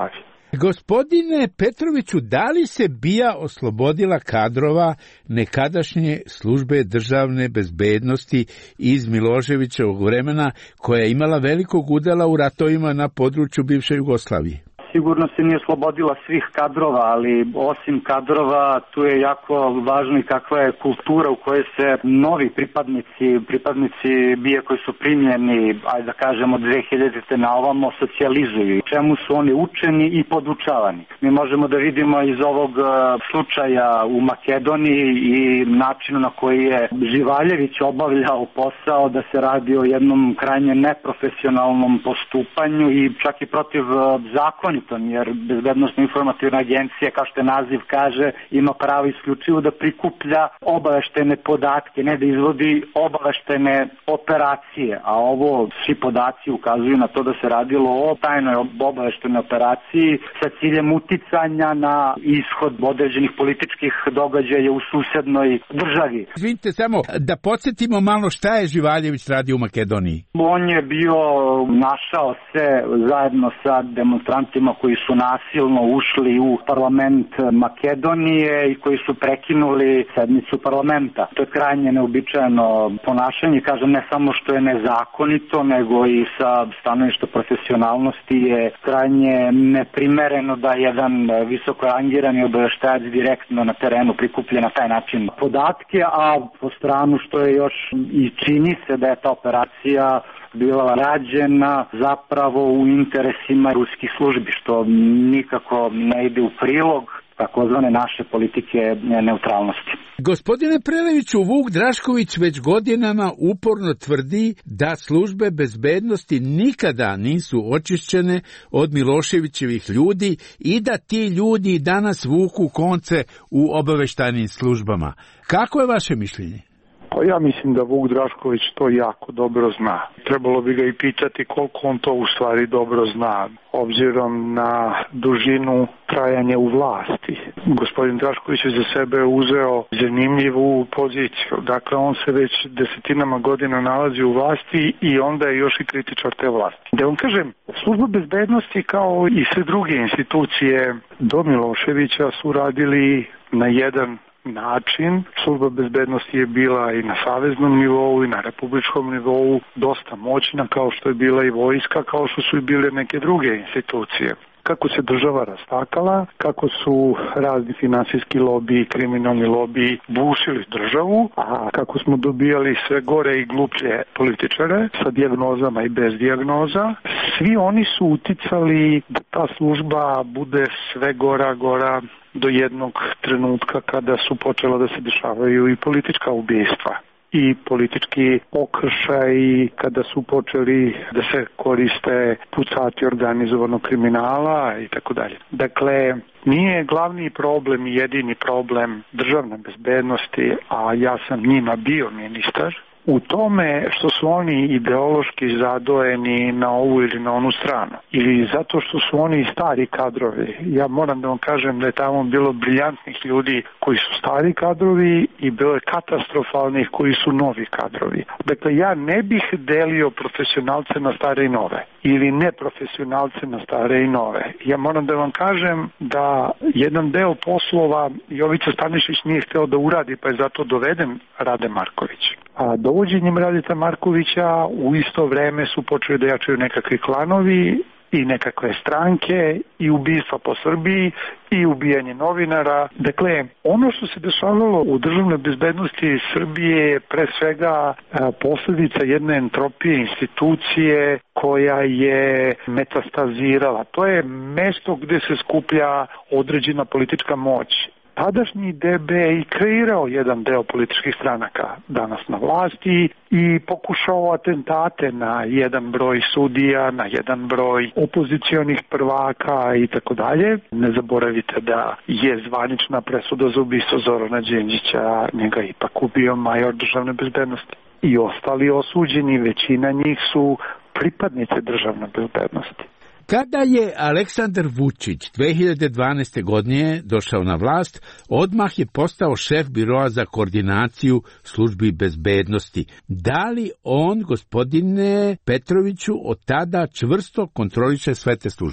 Gospodine Petroviću, da li se BIA oslobodila kadrova nekadašnje službe državne bezbednosti iz Miloševićevog vremena, koja je imala velikog udela u ratovima na području bivše Jugoslavije? Sigurno se nije oslobodila svih kadrova, ali osim kadrova tu je jako važno i kakva je kultura u kojoj se novi pripadnici, pripadnici BIA koji su primljeni, ajde da kažemo dve hiljadite na ovamo, socijalizuju. Čemu su oni učeni i podučavani. Mi možemo da vidimo iz ovog slučaja u Makedoniji i načinu na koji je Živaljević obavljao posao, da se radi o jednom krajnje neprofesionalnom postupanju i čak i protiv zakona, jer Bezbednosno informativna agencija, kao što je naziv kaže, ima pravo isključivo da prikuplja obaveštene podatke, ne da izvodi obaveštene operacije, a ovo svi podaci ukazuju na to da se radilo o tajnoj obaveštenoj operaciji sa ciljem uticanja na ishod određenih političkih događaja u susednoj državi. Izvinite, samo da podsjetimo malo šta je Živaljević radio u Makedoniji. On je bio, našao se zajedno sa demonstrantima koji su nasilno ušli u parlament Makedonije i koji su prekinuli sednicu parlamenta. To je krajnje neobičajeno ponašanje, kažem, ne samo što je nezakonito, nego i sa stanovišta profesionalnosti je krajnje neprimereno da jedan visoko rangirani obaveštajac direktno na terenu prikuplja na taj način podatke, a po stranu što je još i čini se da je ta operacija bila rađena zapravo u interesima ruskih službi, što nikako ne ide u prilog takozvane naše politike neutralnosti. Gospodine Preleviću, Vuk Drašković već godinama uporno tvrdi da službe bezbednosti nikada nisu očišćene od Miloševićevih ljudi i da ti ljudi danas vuku konce u obaveštajnim službama. Kako je vaše mišljenje? Pa ja mislim da Vuk Drašković to jako dobro zna. Trebalo bi ga i pitati koliko on to u stvari dobro zna, obzirom na dužinu trajanja u vlasti. Gospodin Drašković je za sebe uzeo zanimljivu poziciju. Dakle, on se već desetinama godina nalazi u vlasti i onda je još i kritičar te vlasti. Da vam kažem, služba bezbednosti kao i sve druge institucije do Miloševića su radili na jedan način. Služba bezbednosti je bila i na saveznom nivou i na republičkom nivou dosta moćna, kao što je bila i vojska, kao što su i bile neke druge institucije. Kako se država rastakala, kako su razni finansijski lobiji, kriminalni lobiji bušili državu, a kako smo dobijali sve gore i gluplje političare sa dijagnozama i bez dijagnoza, svi oni su uticali da ta služba bude sve gora, gora do jednog trenutka kada su počela da se dešavaju i politička ubistva i politički okršaj, kada su počeli da se koriste pucati organizovanog kriminala i tako dalje. Dakle, nije glavni problem i jedini problem državne bezbednosti, a ja sam njima bio ministar, u tome što su oni ideološki zadojeni na ovu ili na onu stranu. Ili zato što su oni stari kadrovi. Ja moram da vam kažem da je tamo bilo briljantnih ljudi koji su stari kadrovi i bilo je katastrofalnih koji su novi kadrovi. Dakle, ja ne bih delio profesionalce na stare i nove. Ili neprofesionalce na stare i nove. Ja moram da vam kažem da jedan deo poslova Jovica Stanišić nije hteo da uradi, pa je zato doveden Rade Marković. A dovođenjem Radeta Markovića u isto vreme su počeli da jačaju nekakvi klanovi i nekakve stranke i ubistva po Srbiji i ubijanje novinara. Dakle, ono što se dešavalo u državnoj bezbednosti Srbije je pre svega posljedica jedne entropije institucije koja je metastazirala. To je mesto gde se skuplja određena politička moć. Tadašnji D B i kreirao jedan deo političkih stranaka danas na vlasti i pokušao atentate na jedan broj sudija, na jedan broj opozicionih prvaka i tako dalje. Ne zaboravite da je zvanična presuda za ubistvo Zorana Đinđića, njega ipak ubio major državne bezbednosti. I ostali osuđeni, većina njih su pripadnice državne bezbednosti. Kada je Aleksandar Vučić dve hiljade dvanaeste. godine došao na vlast, odmah je postao šef biroa za koordinaciju službi bezbednosti. Da li on, gospodine Petroviću, od tada čvrsto kontroliše sve te službe?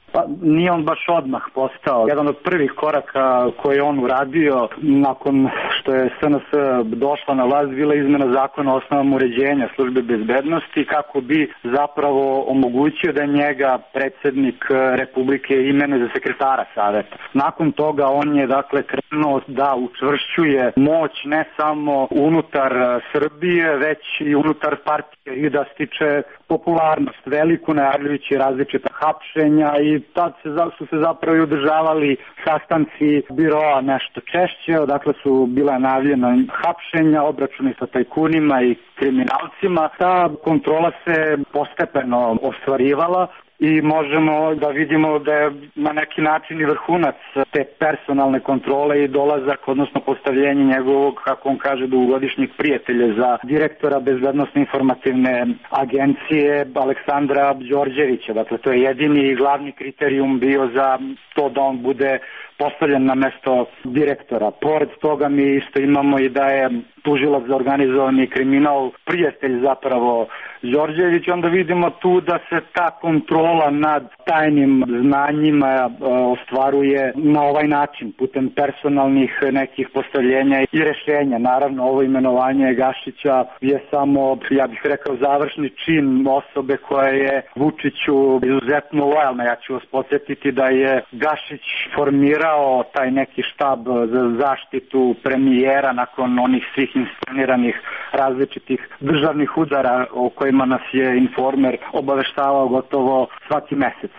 Pa nije on baš odmah postao. Jedan od prvih koraka koje je on uradio nakon što je S N S došla na vlast bila izmena zakona o osnovama uređenja službe bezbednosti kako bi zapravo omogućio da njega predsjednik Republike imenuje za sekretara saveta. Nakon toga on je dakle krenuo da učvršćuje moć ne samo unutar Srbije već i unutar partije i da stiče popularnost veliku najavljujući različita hapšenja i tad se, su se zapravo i održavali sastanci biroa nešto češće, odakle su bila najavljena hapšenja, obračuni sa tajkunima i kriminalcima. Ta kontrola se postepeno ostvarivala i možemo da vidimo da je na neki način i vrhunac te personalne kontrole i dolazak, odnosno postavljenje njegovog, kako on kaže, dugogodišnjeg prijatelja za direktora bezbednosne informativne agencije Aleksandra Đorđevića. Dakle, to je jedini i glavni kriterijum bio za to da on bude postavljen na mesto direktora. Pored toga mi isto imamo i da je tužilac za organizovani kriminal prijatelj zapravo Đorđević, onda vidimo tu da se ta kontrola nad tajnim znanjima ostvaruje na ovaj način, putem personalnih nekih postavljenja i rešenja. Naravno, ovo imenovanje Gašića je samo, ja bih rekao, završni čin osobe koja je Vučiću izuzetno lojalna. Ja ću vas podsjetiti da je Gašić formirao taj neki štab za zaštitu premijera nakon onih svih insceniranih različitih državnih udara o kojima nas je Informer obaveštavao gotovo svaki mesec.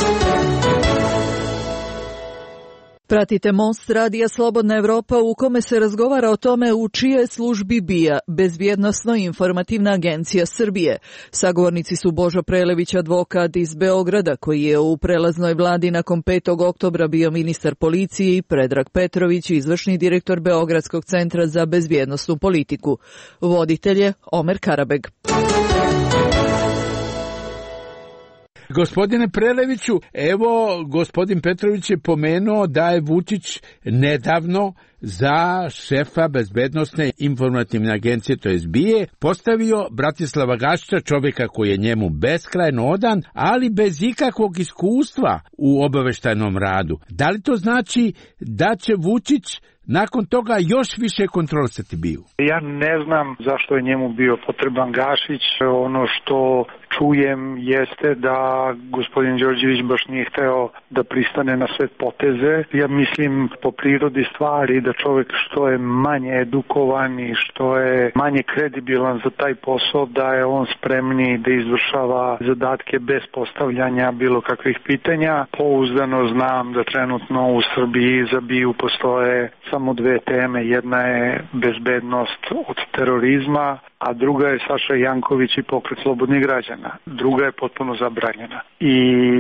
Pratite Most radija Slobodna Evropa u kome se razgovara o tome u čijoj službi B I A, Bezbjednosno-informativna agencija Srbije. Sagovornici su Božo Prelević, advokat iz Beograda, koji je u prelaznoj vladi nakon petog oktobra bio ministar policije, i Predrag Petrović, izvršni direktor Beogradskog centra za bezbjednosnu politiku. Voditelj je Omer Karabeg. Gospodine Preleviću, evo, gospodin Petrović je pomenuo da je Vučić nedavno za šefa bezbednosne informativne agencije, to je B I A, postavio Bratislava Gašića, čovjeka koji je njemu beskrajno odan, ali bez ikakvog iskustva u obaveštajnom radu. Da li to znači da će Vučić nakon toga još više kontrolisati B I A-u? Ja ne znam zašto je njemu bio potreban Gašić. Ono što čujem jeste da gospodin Đorđević baš nije hteo da pristane na sve poteze. Ja mislim po prirodi stvari da čovjek što je manje edukovan i što je manje kredibilan za taj posao, da je on spremni da izvršava zadatke bez postavljanja bilo kakvih pitanja. Pouzdano znam da trenutno u Srbiji za B I A-u postoje samo dve teme. Jedna je bezbednost od terorizma, a druga je Saša Janković i Pokret slobodnih građana. Druga je potpuno zabranjena. I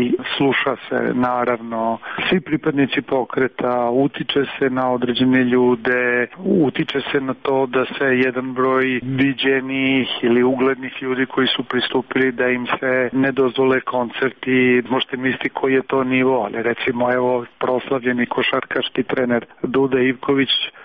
sluša se, naravno, svi pripadnici pokreta, utiče se na određene ljude, utiče se na to da se jedan broj viđenih ili uglednih ljudi koji su pristupili da im se ne dozvole koncerti. Možete misliti koji je to nivo, ali recimo evo proslavljeni košarkaški trener Duda Ivković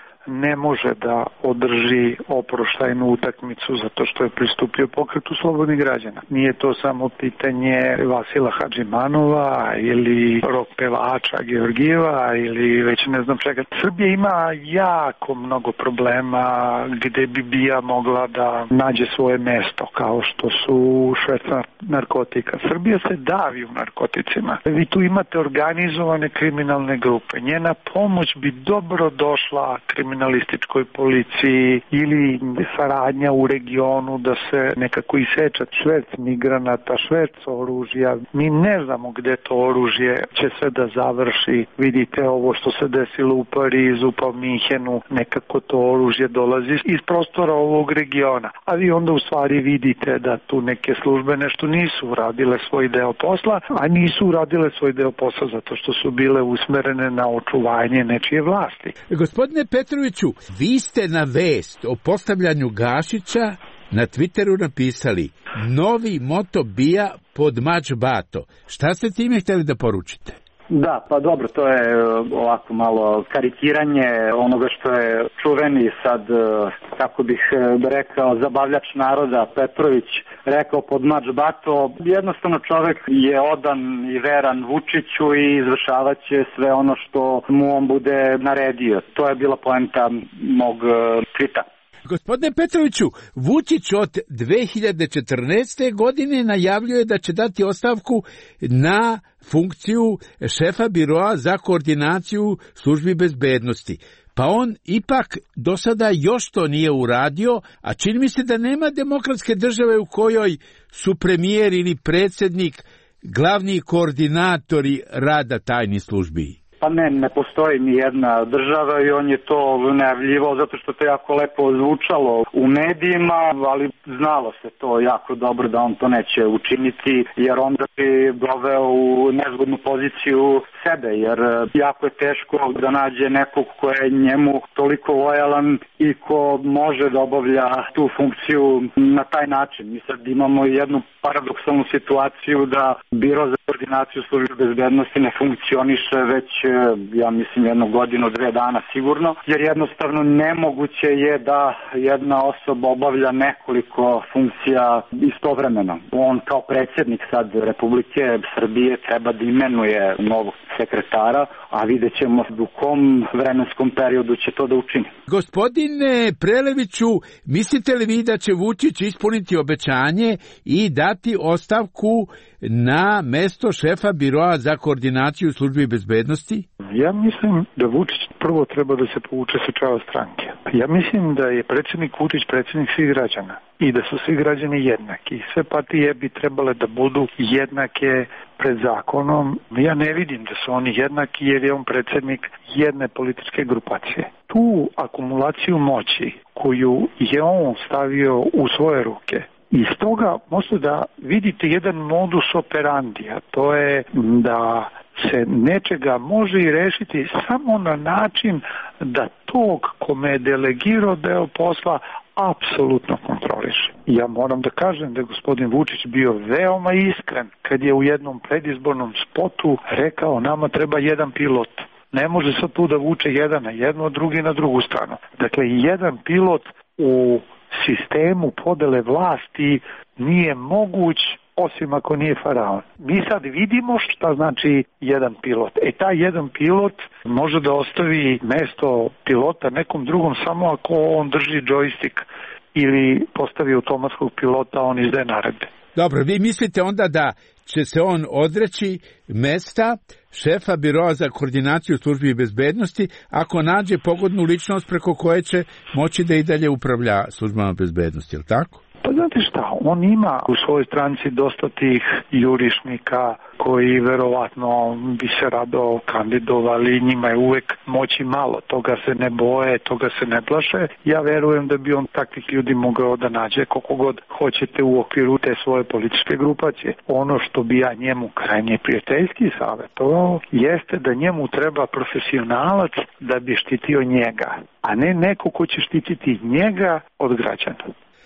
ne može da održi oproštajnu utakmicu zato što je pristupio Pokretu slobodnih građana. Nije to samo pitanje Vasila Hadžimanova ili rok pevača Georgijeva ili već ne znam čega. Srbija ima jako mnogo problema gde bi B I A mogla da nađe svoje mesto, kao što su šverca narkotika. Srbija se davi u narkoticima. Vi tu imate organizovane kriminalne grupe. Njena pomoć bi dobro došla kriminalnoj kriminalističkoj policiji ili saradnja u regionu da se nekako iseča šverc migranata, šverc oružja. Mi ne znamo gde to oružje će sve da završi. Vidite ovo što se desilo u Parizu pa u Minhenu, nekako to oružje dolazi iz prostora ovog regiona. A vi onda u stvari vidite da tu neke službe nešto nisu uradile svoj deo posla, a nisu uradile svoj deo posla zato što su bile usmerene na očuvanje nečije vlasti. Gospodine Petroviću, vi ste na vest o postavljanju Gašića na Twitteru napisali novi moto B I A pod mač bato. Šta ste time htjeli da poručite? Da, pa dobro, to je ovako malo karikiranje onoga što je čuveni sad, kako bih rekao, zabavljač naroda Petrović rekao pod mač bato. Jednostavno čovek je odan i veran Vučiću i izvršavaće sve ono što mu on bude naredio. To je bila poenta mog tvita. Gospodine Petroviću, Vučić od dve hiljade četrnaeste. godine najavljuje da će dati ostavku na funkciju šefa biroa za koordinaciju službi bezbednosti. Pa on ipak do sada još to nije uradio, a čini mi se da nema demokratske države u kojoj su premijer ili predsjednik glavni koordinatori rada tajnih službi. Pa ne, ne postoji ni jedna država i on je to najavljivao zato što to jako lepo zvučalo u medijima, ali znalo se to jako dobro da on to neće učiniti, jer onda bi doveo u nezgodnu poziciju sebe, jer jako je teško da nađe nekog ko je njemu toliko lojalan i ko može da obavlja tu funkciju na taj način. Mi sad imamo jednu paradoksalnu situaciju da Biro za koordinaciju službe bezbednosti ne funkcioniše već, ja mislim, jednu godinu, dve dana sigurno, jer jednostavno nemoguće je da jedna osoba obavlja nekoliko funkcija istovremeno. On kao predsjednik sad Republike Srbije treba da imenuje novog sekretara, a vidjet ćemo u kom vremenskom periodu će to da učini. Gospodine Preleviću, mislite li vi da će Vučić ispuniti obećanje i dati ostavku na mesto šefa biroa za koordinaciju službi bezbednosti? Ja mislim da Vučić prvo treba da se povuče sa čela stranke. Ja mislim da je predsjednik Vučić predsjednik svih građana i da su svi građani jednaki. Sve partije bi trebale da budu jednake pred zakonom. Ja ne vidim da su oni jednaki jer je on predsjednik jedne političke grupacije. Tu akumulaciju moći koju je on stavio u svoje ruke, iz toga možete da vidite jedan modus operandi, a to je da se nečega može i rešiti samo na način da tog kome je delegirao deo posla apsolutno kontroliše. Ja moram da kažem da je gospodin Vučić bio veoma iskren kad je u jednom predizbornom spotu rekao nama treba jedan pilot. Ne može sad tu da vuče jedan na jednu, drugi na drugu stranu. Dakle, jedan pilot u sistemu podele vlasti nije moguć osim ako nije faraon. Mi sad vidimo šta znači jedan pilot. E taj jedan pilot može da ostavi mesto pilota nekom drugom samo ako on drži džojstik ili postavi automatskog pilota, on izdaje naredbe. Dobro, vi mislite onda da će se on odreći mesta šefa biroa za koordinaciju službi bezbednosti ako nađe pogodnu ličnost preko koje će moći da i dalje upravlja službama bezbednosti, je li tako? Pa znate šta, on ima u svojoj stranci dosta tih jurišnika koji verovatno bi se rado kandidovali, njima je uvek moći malo, toga se ne boje, toga se ne plaše. Ja verujem da bi on takvih ljudi mogao da nađe koliko god hoćete u okviru te svoje političke grupacije. Ono što bi ja njemu krajnje prijateljski savjetovao jeste da njemu treba profesionalac da bi štitio njega, a ne neko ko će štititi njega od građana.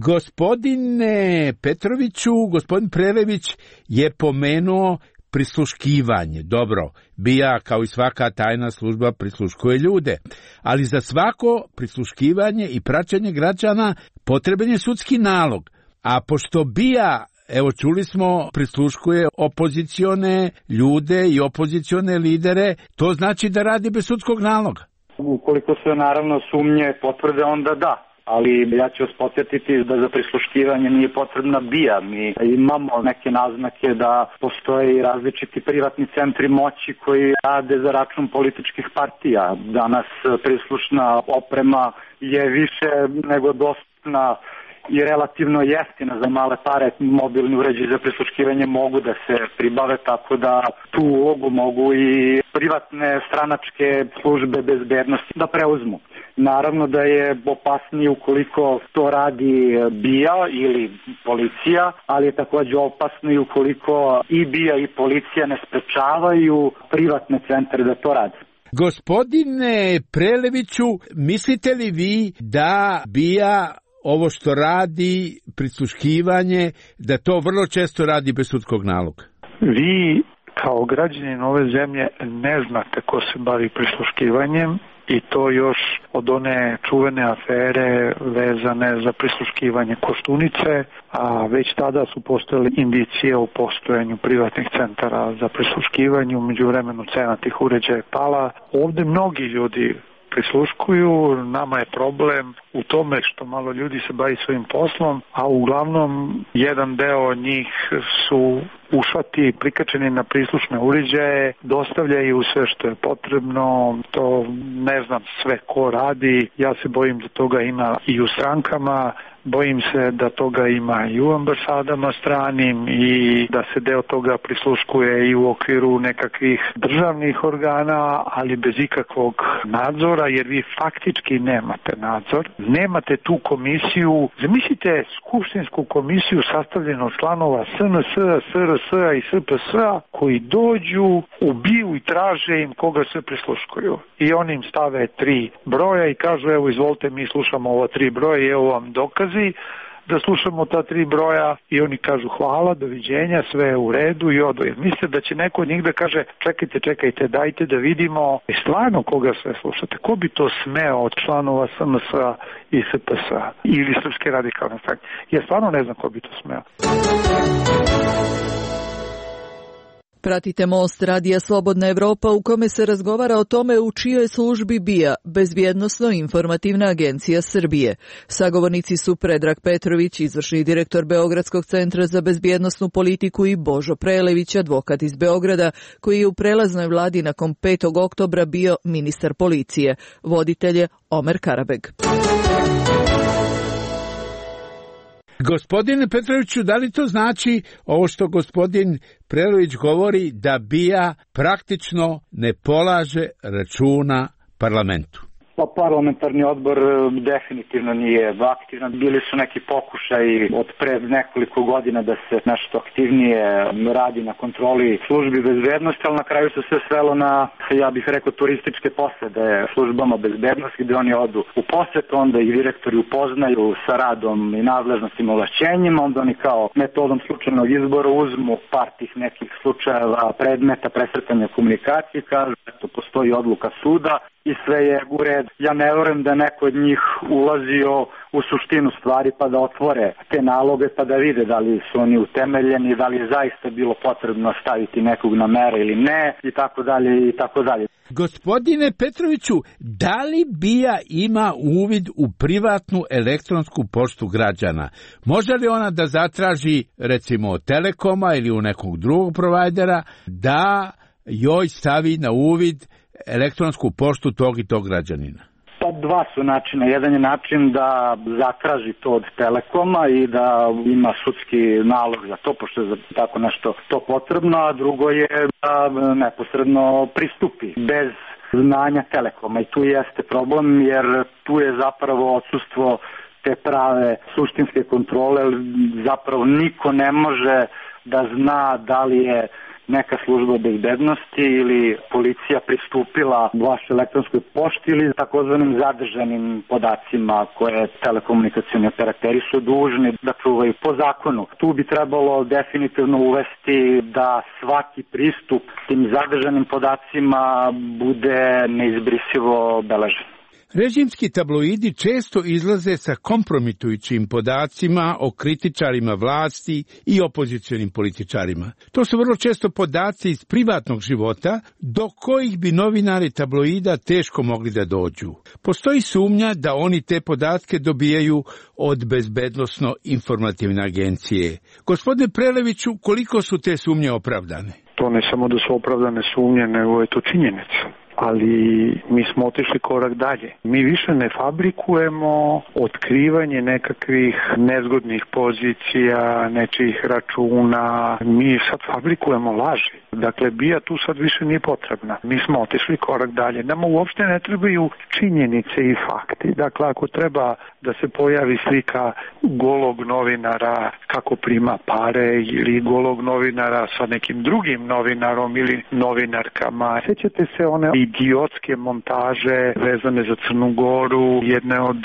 Gospodine Petroviću, gospodin Prelević je pomenuo prisluškivanje. Dobro, B I A kao i svaka tajna služba prisluškuje ljude, ali za svako prisluškivanje i praćenje građana potreban je sudski nalog. A pošto B I A, evo čuli smo, prisluškuje opozicione ljude i opozicione lidere, to znači da radi bez sudskog naloga. Ukoliko se naravno sumnje potvrde, onda da. Ali ja ću vas podsjetiti da za prisluškivanje nije potrebna B I A. Mi imamo neke naznake da postoje i različiti privatni centri moći koji rade za račun političkih partija. Danas prislušna oprema je više nego dostupna i relativno jeftina za male pare. Mobilni uređaji za prisluškivanje mogu da se pribave, tako da tu ulogu mogu i privatne stranačke službe bezbednosti da preuzmu. Naravno da je opasnije ukoliko to radi B I A ili policija, ali je također opasno i ukoliko i B I A i policija ne sprečavaju privatne centre da to rade. Gospodine Preleviću, mislite li vi da B I A ovo što radi, prisluškivanje, da to vrlo često radi bez sudskog naloga? Vi kao građanin ove zemlje ne znate ko se bavi prisluškivanjem, i to još od one čuvene afere vezane za prisluškivanje Koštunice, a već tada su postojale indicije o postojanju privatnih centara za prisluškivanje, u međuvremenu cena tih uređaja je pala. Ovde mnogi ljudi prisluškuju, nama je problem u tome što malo ljudi se bavi svojim poslom, a uglavnom jedan deo njih su ušati, prikačeni na prislušne uređaje, dostavljaju sve što je potrebno, to ne znam sve ko radi, ja se bojim da toga ima i u strankama, bojim se da toga ima i u ambasadama stranim i da se deo toga prisluškuje i u okviru nekakvih državnih organa, ali bez ikakvog nadzora, jer vi faktički nemate nadzor. Nemate tu komisiju, zamislite skupštinsku komisiju sastavljenu od članova S N S, S R S i S P S koji dođu, ubiju i traže im koga se prisluškuju. I oni im stave tri broja i kažu evo izvolite mi slušamo ova tri broja i evo vam dokazi da slušamo ta tri broja i oni kažu hvala, doviđenja, sve je u redu i odu. Jer mislite da će neko od njih da kaže čekajte, čekajte, dajte da vidimo i stvarno koga sve slušate. Ko bi to smeo od članova S N S i S P S ili Srpske radikalne stranke? Ja stvarno ne znam ko bi to smeo. Pratite Most radija Slobodna Evropa u kome se razgovara o tome u čijoj službi B I A, Bezbjednosno-informativna agencija Srbije. Sagovornici su Predrag Petrović, izvršni direktor Beogradskog centra za bezbjednosnu politiku i Božo Prelević, advokat iz Beograda, koji je u prelaznoj vladi nakon petog oktobra bio ministar policije. Voditelj je Omer Karabeg. Gospodine Petroviću, da li to znači ovo što gospodin Prelović govori da B I A praktično ne polaže računa parlamentu? Pa parlamentarni odbor definitivno nije aktivan. Bili su neki pokušaji od pre nekoliko godina da se nešto aktivnije radi na kontroli službi bezbednosti, ali na kraju se sve svelo na, ja bih rekao, turističke posete službama bezbednosti, gde oni odu u posetu, onda i direktori upoznaju sa radom i nadležnostima, ovlašćenjima, onda oni kao metodom slučajnog izbora uzmu par tih nekih slučajeva predmeta presretanja komunikacije, kažu eto postoji odluka suda i sve je u redu. Ja ne verujem da neko od njih ulazio u suštinu stvari pa da otvore te naloge pa da vide da li su oni utemeljeni, da li je zaista bilo potrebno staviti nekog na mere ili ne i tako dalje i tako dalje. Gospodine Petroviću, da li B I A ima uvid u privatnu elektronsku poštu građana? Može li ona da zatraži recimo od Telekoma ili u nekog drugog provajdera da joj stavi na uvid elektronsku poštu tog i tog građanina? Pa dva su načina. Jedan je način da zatraži to od Telekoma i da ima sudski nalog za to, pošto je za tako nešto to potrebno, a drugo je da neposredno pristupi bez znanja Telekoma. I tu jeste problem, jer tu je zapravo odsustvo te prave suštinske kontrole, zapravo niko ne može da zna da li je neka služba bezbednosti ili policija pristupila vašoj elektronskoj pošti ili takozvanim zadržanim podacima koje telekomunikacioni operateri su dužni da čuvaju po zakonu. Tu bi trebalo definitivno uvesti da svaki pristup tim zadržanim podacima bude neizbrisivo beležen. Režimski tabloidi često izlaze sa kompromitujućim podacima o kritičarima vlasti i opozicionim političarima. To su vrlo često podaci iz privatnog života do kojih bi novinari tabloida teško mogli da dođu. Postoji sumnja da oni te podatke dobijaju od Bezbednosno-informativne agencije. Gospodine Preleviću, koliko su te sumnje opravdane? To ne samo da su opravdane sumnje, nego je to činjenica. Ali mi smo otišli korak dalje. Mi više ne fabrikujemo otkrivanje nekakvih nezgodnih pozicija, nečijih računa. Mi sad fabrikujemo laži. Dakle, B I A tu sad više nije potrebna. Mi smo otišli korak dalje. Nama uopšte ne trebaju činjenice i fakti. Dakle, ako treba da se pojavi slika golog novinara kako prima pare ili golog novinara sa nekim drugim novinarom ili novinarkama. Sjećate se one idiotske montaže vezane za Crnu Goru, jedne od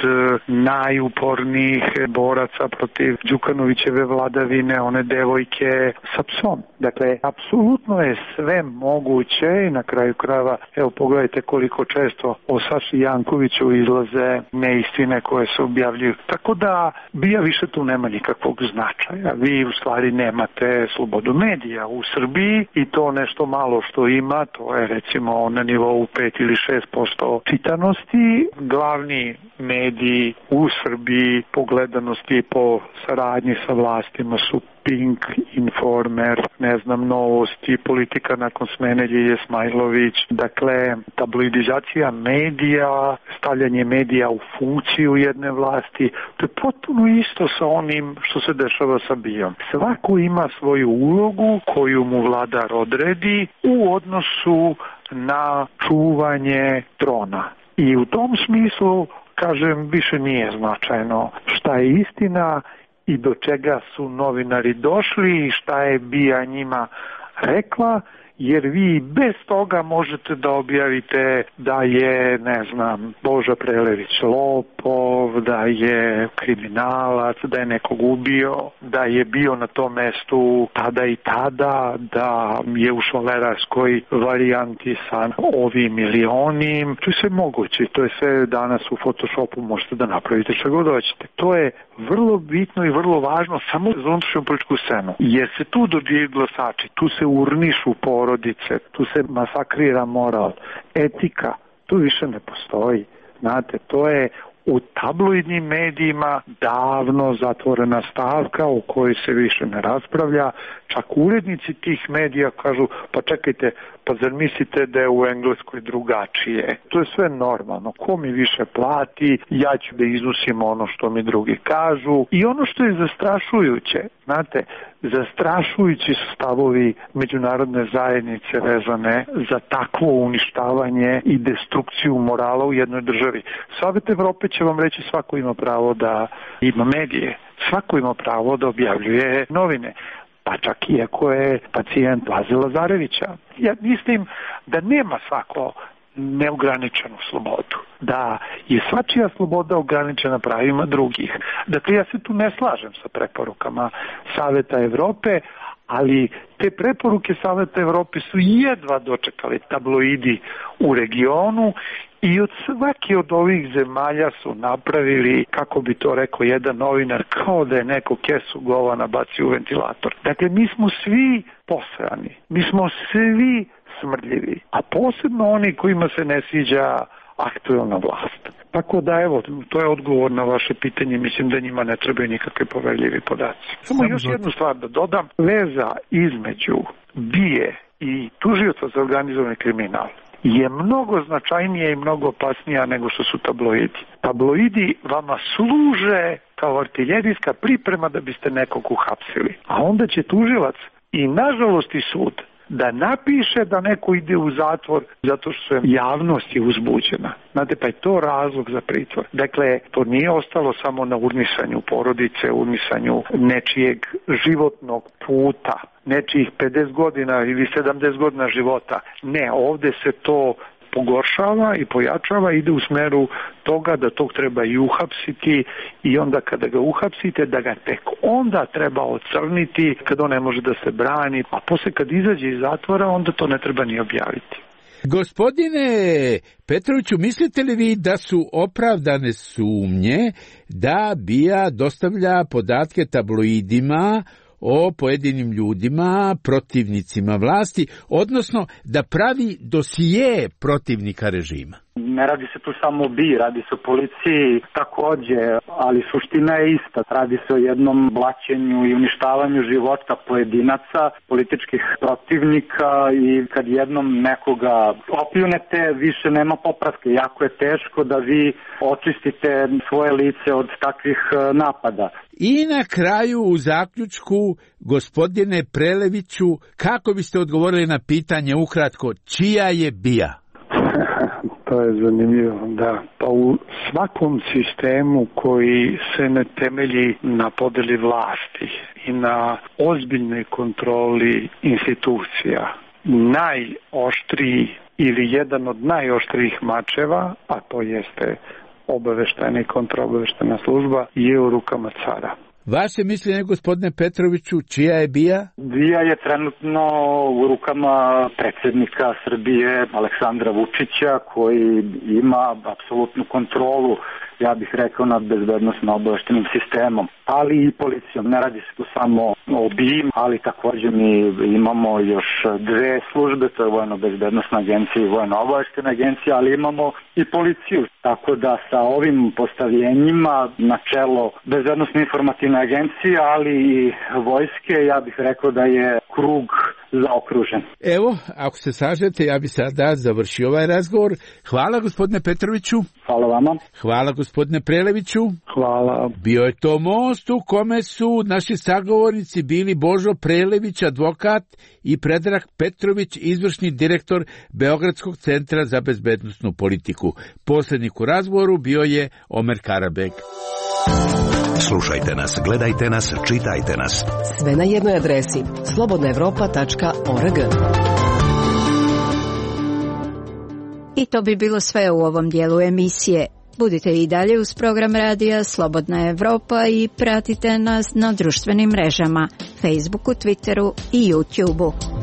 najupornijih boraca protiv Đukanovićeve vladavine, one devojke sa psom. Dakle, apsolutno je sve moguće i na kraju krajeva, evo pogledajte koliko često o Saši Jankoviću izlaze neistine koje se objavljuju. Tako da bija više tu nema nikakvog značaja. Vi u stvari nemate slobodu medija u Srbiji i to nešto malo što ima, to je recimo na nivou pet ili šest posto čitanosti. Glavni mediji u Srbiji po gledanosti, po saradnji sa vlastima su Pink, Informer, ne znam, Novosti, Politika nakon smene Ljilje Smajlović. Dakle, tabloidizacija medija, stavljanje medija u funkciju jedne vlasti, to je potpuno isto sa onim što se dešava sa BIA-om. Svako ima svoju ulogu koju mu vladar odredi u odnosu na čuvanje trona. I u tom smislu, kažem, više nije značajno šta je istina i do čega su novinari došli i šta je BIA njima rekla, jer vi bez toga možete da objavite da je, ne znam, Boža Prelević lopov, da je kriminalac, da je nekog ubio, da je bio na tom mestu tada i tada, da je u švalerarskoj varijanti sa ovim ili onim. To je sve moguće, to je sve danas u Photoshopu možete da napravite što god hoćete. To je vrlo bitno i vrlo važno samo za unutrašnju političku scenu, jer se tu dođe glasači, tu se urnišu porodice, tu se masakrira moral, etika, tu više ne postoji. Znate, to je u tabloidnim medijima davno zatvorena stavka o kojoj se više ne raspravlja. Čak urednici tih medija kažu, pa čekajte, pa zar mislite da je u Engleskoj drugačije? To je sve normalno. Ko mi više plati, ja ću da iznosim ono što mi drugi kažu. I ono što je zastrašujuće, znate, zastrašujući su stavovi međunarodne zajednice vezane za takvo uništavanje i destrukciju morala u jednoj državi. Savet Evrope će vam reći svako ima pravo da ima medije, svako ima pravo da objavljuje novine, pa čak i ako je pacijent Laze Lazarevića. Ja mislim da nema svako neograničenu slobodu, da je svačija sloboda ograničena pravima drugih. Dakle, ja se tu ne slažem sa preporukama Saveta Evrope, ali te preporuke Saveta Evrope su jedva dočekali tabloidi u regionu i od svake od ovih zemalja su napravili, kako bi to rekao jedan novinar, kao da je neko kesu govana bacio u ventilator. Dakle, mi smo svi posrani, mi smo svi smrdljivi, a posebno oni kojima se ne sviđa aktuelna vlast. Tako da, evo, to je odgovor na vaše pitanje, mislim da njima ne trebaju nikakve poverljivi podaci. Samo još jednu stvar da dodam, veza između BIA i tužioca za organizovani kriminal je mnogo značajnija i mnogo opasnija nego što su tabloidi. Tabloidi vama služe kao artiljerijska priprema da biste nekog uhapsili, a onda će tužilac i nažalost i sud da napiše da neko ide u zatvor zato što je javnost je uzbuđena. Znate, pa je to razlog za pritvor. Dakle, to nije ostalo samo na urnisanju porodice, urnisanju nečijeg životnog puta, nečijih pedeset godina ili sedamdeset godina života. Ne, ovde se to pogoršava i pojačava, ide u smeru toga da tog treba i uhapsiti i onda kada ga uhapsite da ga tek onda treba ocrniti kad on ne može da se brani, a posle kad izađe iz zatvora onda to ne treba ni objaviti. Gospodine Petroviću, mislite li vi da su opravdane sumnje da BIA dostavlja podatke tabloidima o pojedinim ljudima, protivnicima vlasti, odnosno da pravi dosije protivnika režima? Ne radi se tu samo o BIA, radi se o policiji takođe, ali suština je ista. Radi se o jednom blaćenju i uništavanju života pojedinaca, političkih protivnika i kad jednom nekoga opljunete, više nema popravke. Jako je teško da vi očistite svoje lice od takvih napada. I na kraju u zaključku, gospodine Preleviću, kako biste odgovorili na pitanje ukratko, čija je BIA? To je zanimljivo, da. Pa u svakom sistemu koji se ne temelji na podeli vlasti i na ozbiljnoj kontroli institucija, najoštriji ili jedan od najoštrijih mačeva, a to jeste obaveštajna i kontraobaveštajna služba, je u rukama cara. Vaše mišljenje, gospodine Petroviću, čija je BIA? BIA je trenutno u rukama predsjednika Srbije Aleksandra Vučića, koji ima apsolutnu kontrolu, ja bih rekao, nad bezbednosno-obaveštajnim sistemom, ali i policijom. Ne radi se tu samo o BIA, ali također mi imamo još dve službe, to je Vojno-bezbednosna agencija i Vojno-obaveštajna agencija, ali imamo i policiju. Tako da sa ovim postavljenjima na čelo bezbednosno-informativne agencije, ali i vojske, ja bih rekao da je krug zaokružen. Evo, ako se slažete, ja bih sada završio ovaj razgovor. Hvala, gospodine Petroviću. Hvala vama. Hvala, gospodine Preleviću. Hvala. Bio je to most u kome su naši sagovornici bili Božo Prelević, advokat, i Predrag Petrović, izvršni direktor Beogradskog centra za bezbednosnu politiku. Poslednik u razgovoru bio je Omer Karabek. Slušajte nas, gledajte nas, čitajte nas. Sve na jednoj adresi slobodna evropa tačka org. I to bi bilo sve u ovom dijelu emisije. Budite i dalje uz program radija Slobodna Evropa i pratite nas na društvenim mrežama, Facebooku, Twitteru i YouTubeu.